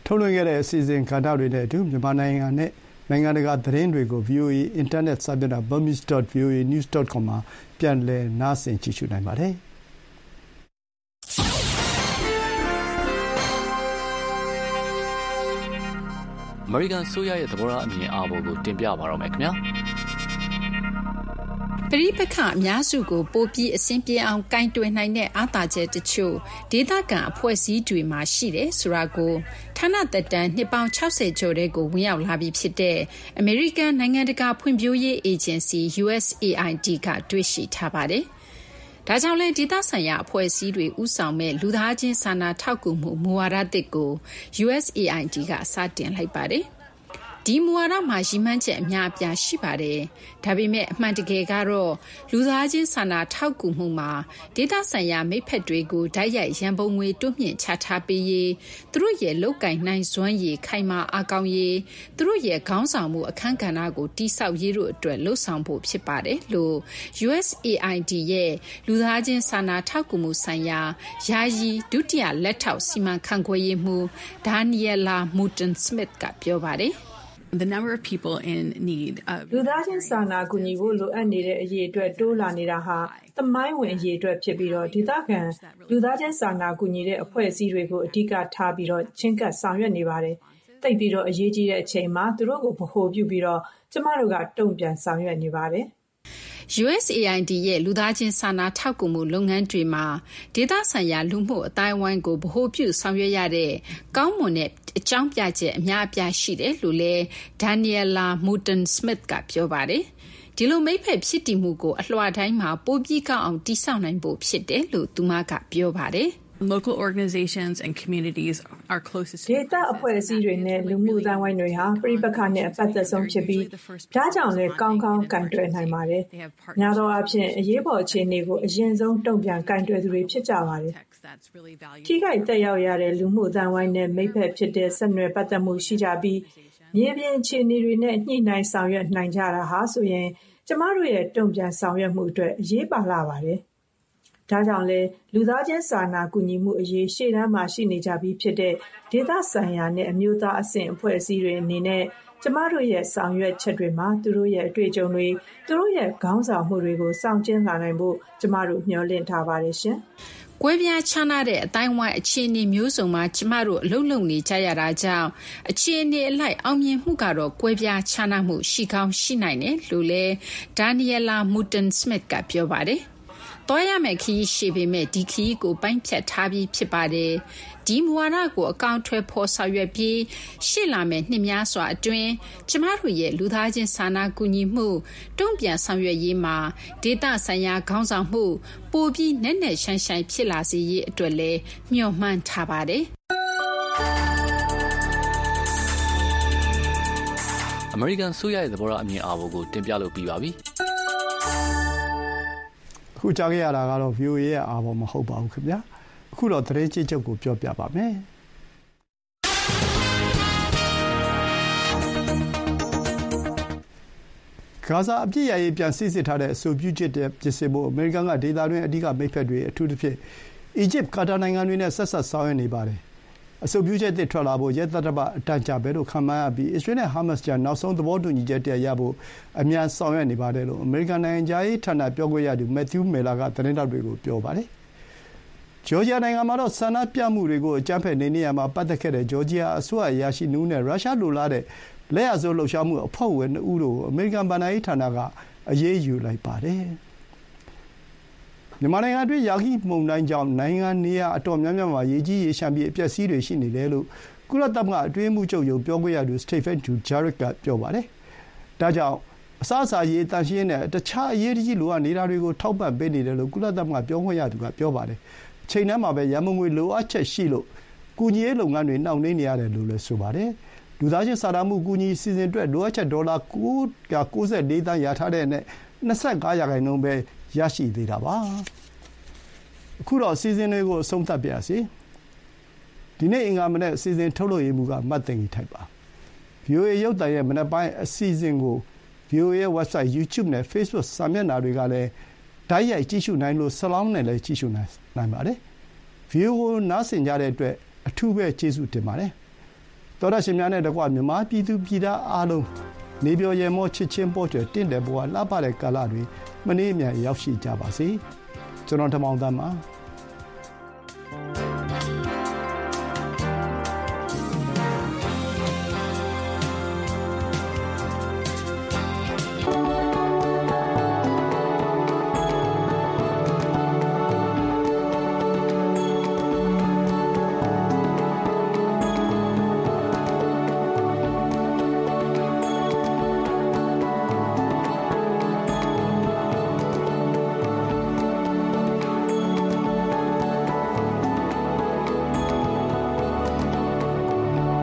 ထုတ်လွှင့်ခဲ့တဲ့အစီအစဉ်ကဏ္ဍတွေနဲ့အတူမြန်မာနိုင်ငံနဲ့နိုင်ငံတကာသတင်းတွေကို VOA အင်တာနက်စာမျက်နှာ burmese.voanews.com မှာပြန်လည်နားဆင်ကြည့်ရှုနိုင်ပါတယ်။အမေရိကန်ဆိုရရဲ့သဘောထားအမြင်အာဘော်ကိုတင်ပြပါတော့မယ်ခင်ဗျာ။ပဋိပက္ခအများစုကိုပိုပြီးအဆင်ပြေအောင်ကင်တွယ်နိုင်တဲ့အားသာချက်တချို့ဒေသခံအဖွဲ့အစည်းတွေမှာရှိတယ်ဆိုတာကိုဌာနသက်တမ်းနှစ်ပေါင်း60ကျော်တဲ့ကိုဝင်ရောက်လာပြီးဖြစ်တဲ့အမေရိကန်နိုင်ငံတကာဖွံ့ဖြိုးရေးအေဂျင်စီ USAID ကတွေ့ရှိထားပါတယ်။ဒါကြောင့်လဲဒေသဆိုင်ရာအဖွဲ့အစည်းတွေဥဆောင်မဲ့လူသားချင်းစာနာထောက်ကူမှုမူဝါဒသစ်ကို USAID ကစတင်လိုက်ပါတယ်။ဒီမူဝါဒမှာရည်မှန်းချက်အများအပြားရှိပါတယ်။ဒါပေမဲ့အမှန်တကယ်ကတော့လူသားချင်းစာနာထောက်ကူမှုမှာဒေသဆိုင်ရာမိဖက်တွေကိုဓာတ်ရိုက်ရန်ပုံငွေတိုးမြင့်ချထားပေးရေးသူတို့ရဲ့လုပ်ကင်နိုင်စွမ်းရည်ခိုင်မာအားကောင်းရေးသူတို့ရဲ့ခေါင်းဆောင်မှုအခမ်းကဏ္ဍကိုတိစောက်ရေးတို့အတွက်လှုံ့ဆော်ဖို့ဖြစ်ပါတယ်လို့ USAID ရဲ့လူသားချင်းစာနာထောက်ကူမှုဆိုင်ရာယာယီဒုတိယလက်ထောက်စီမံခန့်ခွဲရေးမှူး Daniela Mouton-Smith ကပြောပါတယ် The number of people in need လူသားချင်းစာနာကူညီဖို့လိုအပ်နေတဲ့အရေးအတွက်တိုးလာနေတာဟာသမိုင်းဝင်အရေးအတွက်ဖြစ်ပြီးတော့ဒေသခံလူသားချင်းစာနာကူညီတဲ့အဖွဲ့အစည်းတွေကိုအဓိကထားပြီးတော့ချင်းကပ်ဆောင်ရွက်နေပါတယ်။တိတ်ပြီးတော့အရေးကြီးတဲ့အချိန်မှာသူတို့ကိုဗဟိုပြုပြီးတော့ကျမတို့ကတုံ့ပြန်ဆောင်ရွက်နေပါတယ်။ USAID ရဲ့လူသားချင်းစာနာထောက်ကူမှုလုပ်ငန်းတွေမှာဒေသဆိုင်ရာလူမှုအတိုင်းအဝိုင်းကိုဗဟိုပြုဆောင်ရွက်ရတဲ့ကောင်းမွန်တဲ့အကြောင်းပြချက်အများအပြားရှိတယ်လို့လည်း Daniela Mouton-Smith ကပြောပါတယ်။ဒီလိုမိတ်ဖက်ဖြစ်တည်မှုကိုအလွှာတိုင်းမှာပိုပြီးကောင်းအောင်တည်ဆောက်နိုင်ဖို့ဖြစ်တယ်လို့သူမကပြောပါတယ်။ Local organizations and communities are closest to ဒေသအဖွဲ့အစည်းတွေနဲ့လူမှုအတိုင်းအဝိုင်းတွေဟာပြိပက္ခနဲ့အပတ်သက်ဆုံးဖြစ်ပြီးဒါကြောင့်လည်းကောင်းကောင်းကင်တွယ်နိုင်ပါတယ်။များသောအားဖြင့်အရေးပေါ်အခြေအနေကိုအရင်ဆုံးတုံ့ပြန်ကင်တွယ်သူတွေဖြစ်ကြပါတယ်။ထိခိုက်သက်ရောက်ရတဲ့လူမှုအတိုင်းအဝိုင်းနဲ့မိတ်ဖက်ဖြစ်တဲ့ဆက်နွယ်ပတ်သက်မှုရှိကြပြီးမြေပြင်အခြေအနေတွေနဲ့ညှိနှိုင်းဆောင်ရွက်နိုင်ကြတာဟာဆိုရင်ကျမတို့ရဲ့တုံ့ပြန်ဆောင်ရွက်မှုအတွက်အရေးပါလာပါတယ်။ဒါကြောင့်လဲလူသားချင်းစာနာကူညီမှုအရေးရှေ့တန်းမှာရှိနေကြပြီးဖြစ်တဲ့ဒေသဆိုင်ရာနဲ့အမျိုးသားအဆင့်အဖွဲ့အစည်းတွေအနေနဲ့ကျမတို့ရဲ့ဆောင်ရွက်ချက်တွေမှာသူတို့ရဲ့အတွေ့အကြုံတွေသူတို့ရဲ့ခေါင်းဆောင်မှုတွေကိုစောင့်ကျဉ်လာနိုင်ဖို့ကျမတို့မျှော်လင့်ထားပါတယ်ရှင်။ကွဲပြားခြားနားတဲ့အတိုင်းအဝိုင်းအခြေအနေမျိုးစုံမှာကျမတို့အလုပ်လုပ်နေကြရတာကြောင့်အခြေအနေအလိုက်အောင်မြင်မှုကတော့ကွဲပြားခြားနားမှုရှိကောင်းရှိနိုင်တယ်လို့လည်း Daniela Mouton-Smith ကပြောပါတယ်။သွားရမယ့်ခရီးရှည်ပေမဲ့ဒီခရီးကိုပိုင်းဖြတ်ထားပြီးဖြစ်ပါတယ်။ဒီမူဝါဒကိုအကောင့်ထွဲဖော်ဆောင်ရွက်ပြီးရှေ့လာမယ့်နှစ်များစွာအတွင်းကျမတို့ရဲ့လူသားချင်းစာနာကူညီမှုတုံ့ပြန်ဆောင်ရွက်ရေးမှာဒေသဆိုင်ရာခေါင်းဆောင်မှုပိုပြီးနက်နက်ရှိုင်းရှိုင်းဖြစ်လာစေရေးအတွက်လည်းမျှော်မှန်းထားပါတယ်။ American ဆိုရရဲ့သဘောထားအမြင်အာဘော်ကိုတင်ပြလို့ပြီးပါပြီ။အခုကြားခဲ့ရတာကတော့ VOA ရဲ့အာဘော်မဟုတ်ပါဘူးခင်ဗျာအခုတော့သတင်းကြည့်ချုပ်ကိုပြောပြပါမယ်ဂါဇာအပြစ်ရရေးပြန်စစ်စစ်ထားတဲ့အဆိုပြုချက်တဲ့ပြင်ဆင်ဖို့အမေရိကန်ကဒေသတွင်းအဓိကမိတ်ဖက်တွေအထူးသဖြင့်အီဂျစ်ကာတာနိုင်ငံတွေနဲ့ဆက်ဆက်ဆောင်ရွက်နေပါတယ်အဆိုပြုချက်သစ်ထွက်လာဖို့ရဲတပ်တပ်အတန်ကြာပဲလို့ခန့်မှန်းရပြီးအစ္စရေးနဲ့ဟာမတ်စ်ကြားနောက်ဆုံးသဘောတူညီချက်တရရဖို့အမြန်ဆောင်ရွက်နေပါတယ်လို့အမေရိကန်နိုင်ငံသားရေးဌာနပြောခွင့်ရသူမက်သျူးမယ်လာကသတင်းတောက်တွေကိုပြောပါတယ်ဂျော်ဂျီယာနိုင်ငံမှာတော့ဆန္ဒပြမှုတွေကိုအကြမ်းဖက်နေနေရမှာပတ်သက်ခဲ့တဲ့ဂျော်ဂျီယာအစိုးရအရာရှိ2ဦးနဲ့ရုရှားလိုလားတဲ့လက်ရဆိုးလှုပ်ရှားမှုအဖွဲ့ဝင်2ဦးတို့အမေရိကန်ဗဏ္ဍာရေးဌာနကအရေးယူလိုက်ပါတယ်မြန်မာနိုင်ငံအတွင်းရာဂိမုန်တိုင်းကြောင့်နိုင်ငံနေရာအတော်များများမှာရေကြီးရေရှမ်းပြီးအပျက်စီးတွေရှိနေတယ်လို့ကုလသမဂ္ဂအတွင်းမှုချုပ်ရုံပြောခွင့်ရသူစတေဖန်ဒူဂျာရစ်ကပြောပါတယ်။ဒါကြောင့်အစားအစာရေးတန်ရှင်းတဲ့တခြားအရေးကြီးလိုအပ်နေတာတွေကိုထောက်ပံ့ပေးနေတယ်လို့ကုလသမဂ္ဂပြောခွင့်ရသူကပြောပါတယ်။ချိန်နှမ်းမှာပဲရန်ပုံငွေလိုအပ်ချက်ရှိလို့ကူညီရေးလုပ်ငန်းတွေနှောင့်နှေးနေရတယ်လို့လည်းဆိုပါတယ်။လူသားချင်းစာနာမှုကူညီစီစဉ်အတွက်လိုအပ်ချက်ဒေါ်လာ994 သန်းရထားတဲ့နဲ့25% ပဲရရှိသေးတာပါအခုတော့အစီအစဉ်တွေကိုအဆုံးသတ်ပြရစီဒီနေ့အင်္ဂါမနေ့အစီအစဉ်ထုတ်လွှင့်ရေးမှူးကမတ်တင်ကြီးထိုက်ပါ VOA ရုပ်သံရဲ့မနက်ပိုင်းအစီအစဉ်ကို VOA ရဲ့ website YouTube နဲ့ Facebook စာမျက်နှာတွေကလည်းတိုက်ရိုက်ကြည့်ရှုနိုင်လို့ဆလောင်းနဲ့လည်းကြည့်ရှုနိုင်ပါတယ် VOA ကိုနားဆင်ကြတဲ့အတွက်အထူးပဲကျေးဇူးတင်ပါတယ်သောတာရှင်များနဲ့တကွမြန်မာပြည်သူပြည်သားအားလုံးနေပြောရဲမောချစ်ချင်းပေါ်ကျွယ်တင့်တယ်ဘဝလှပတဲ့ကာလတွေမနေ့မြန်ရောက်ရှိကြပါစေကျွန်တော်ထမောင်သားပါ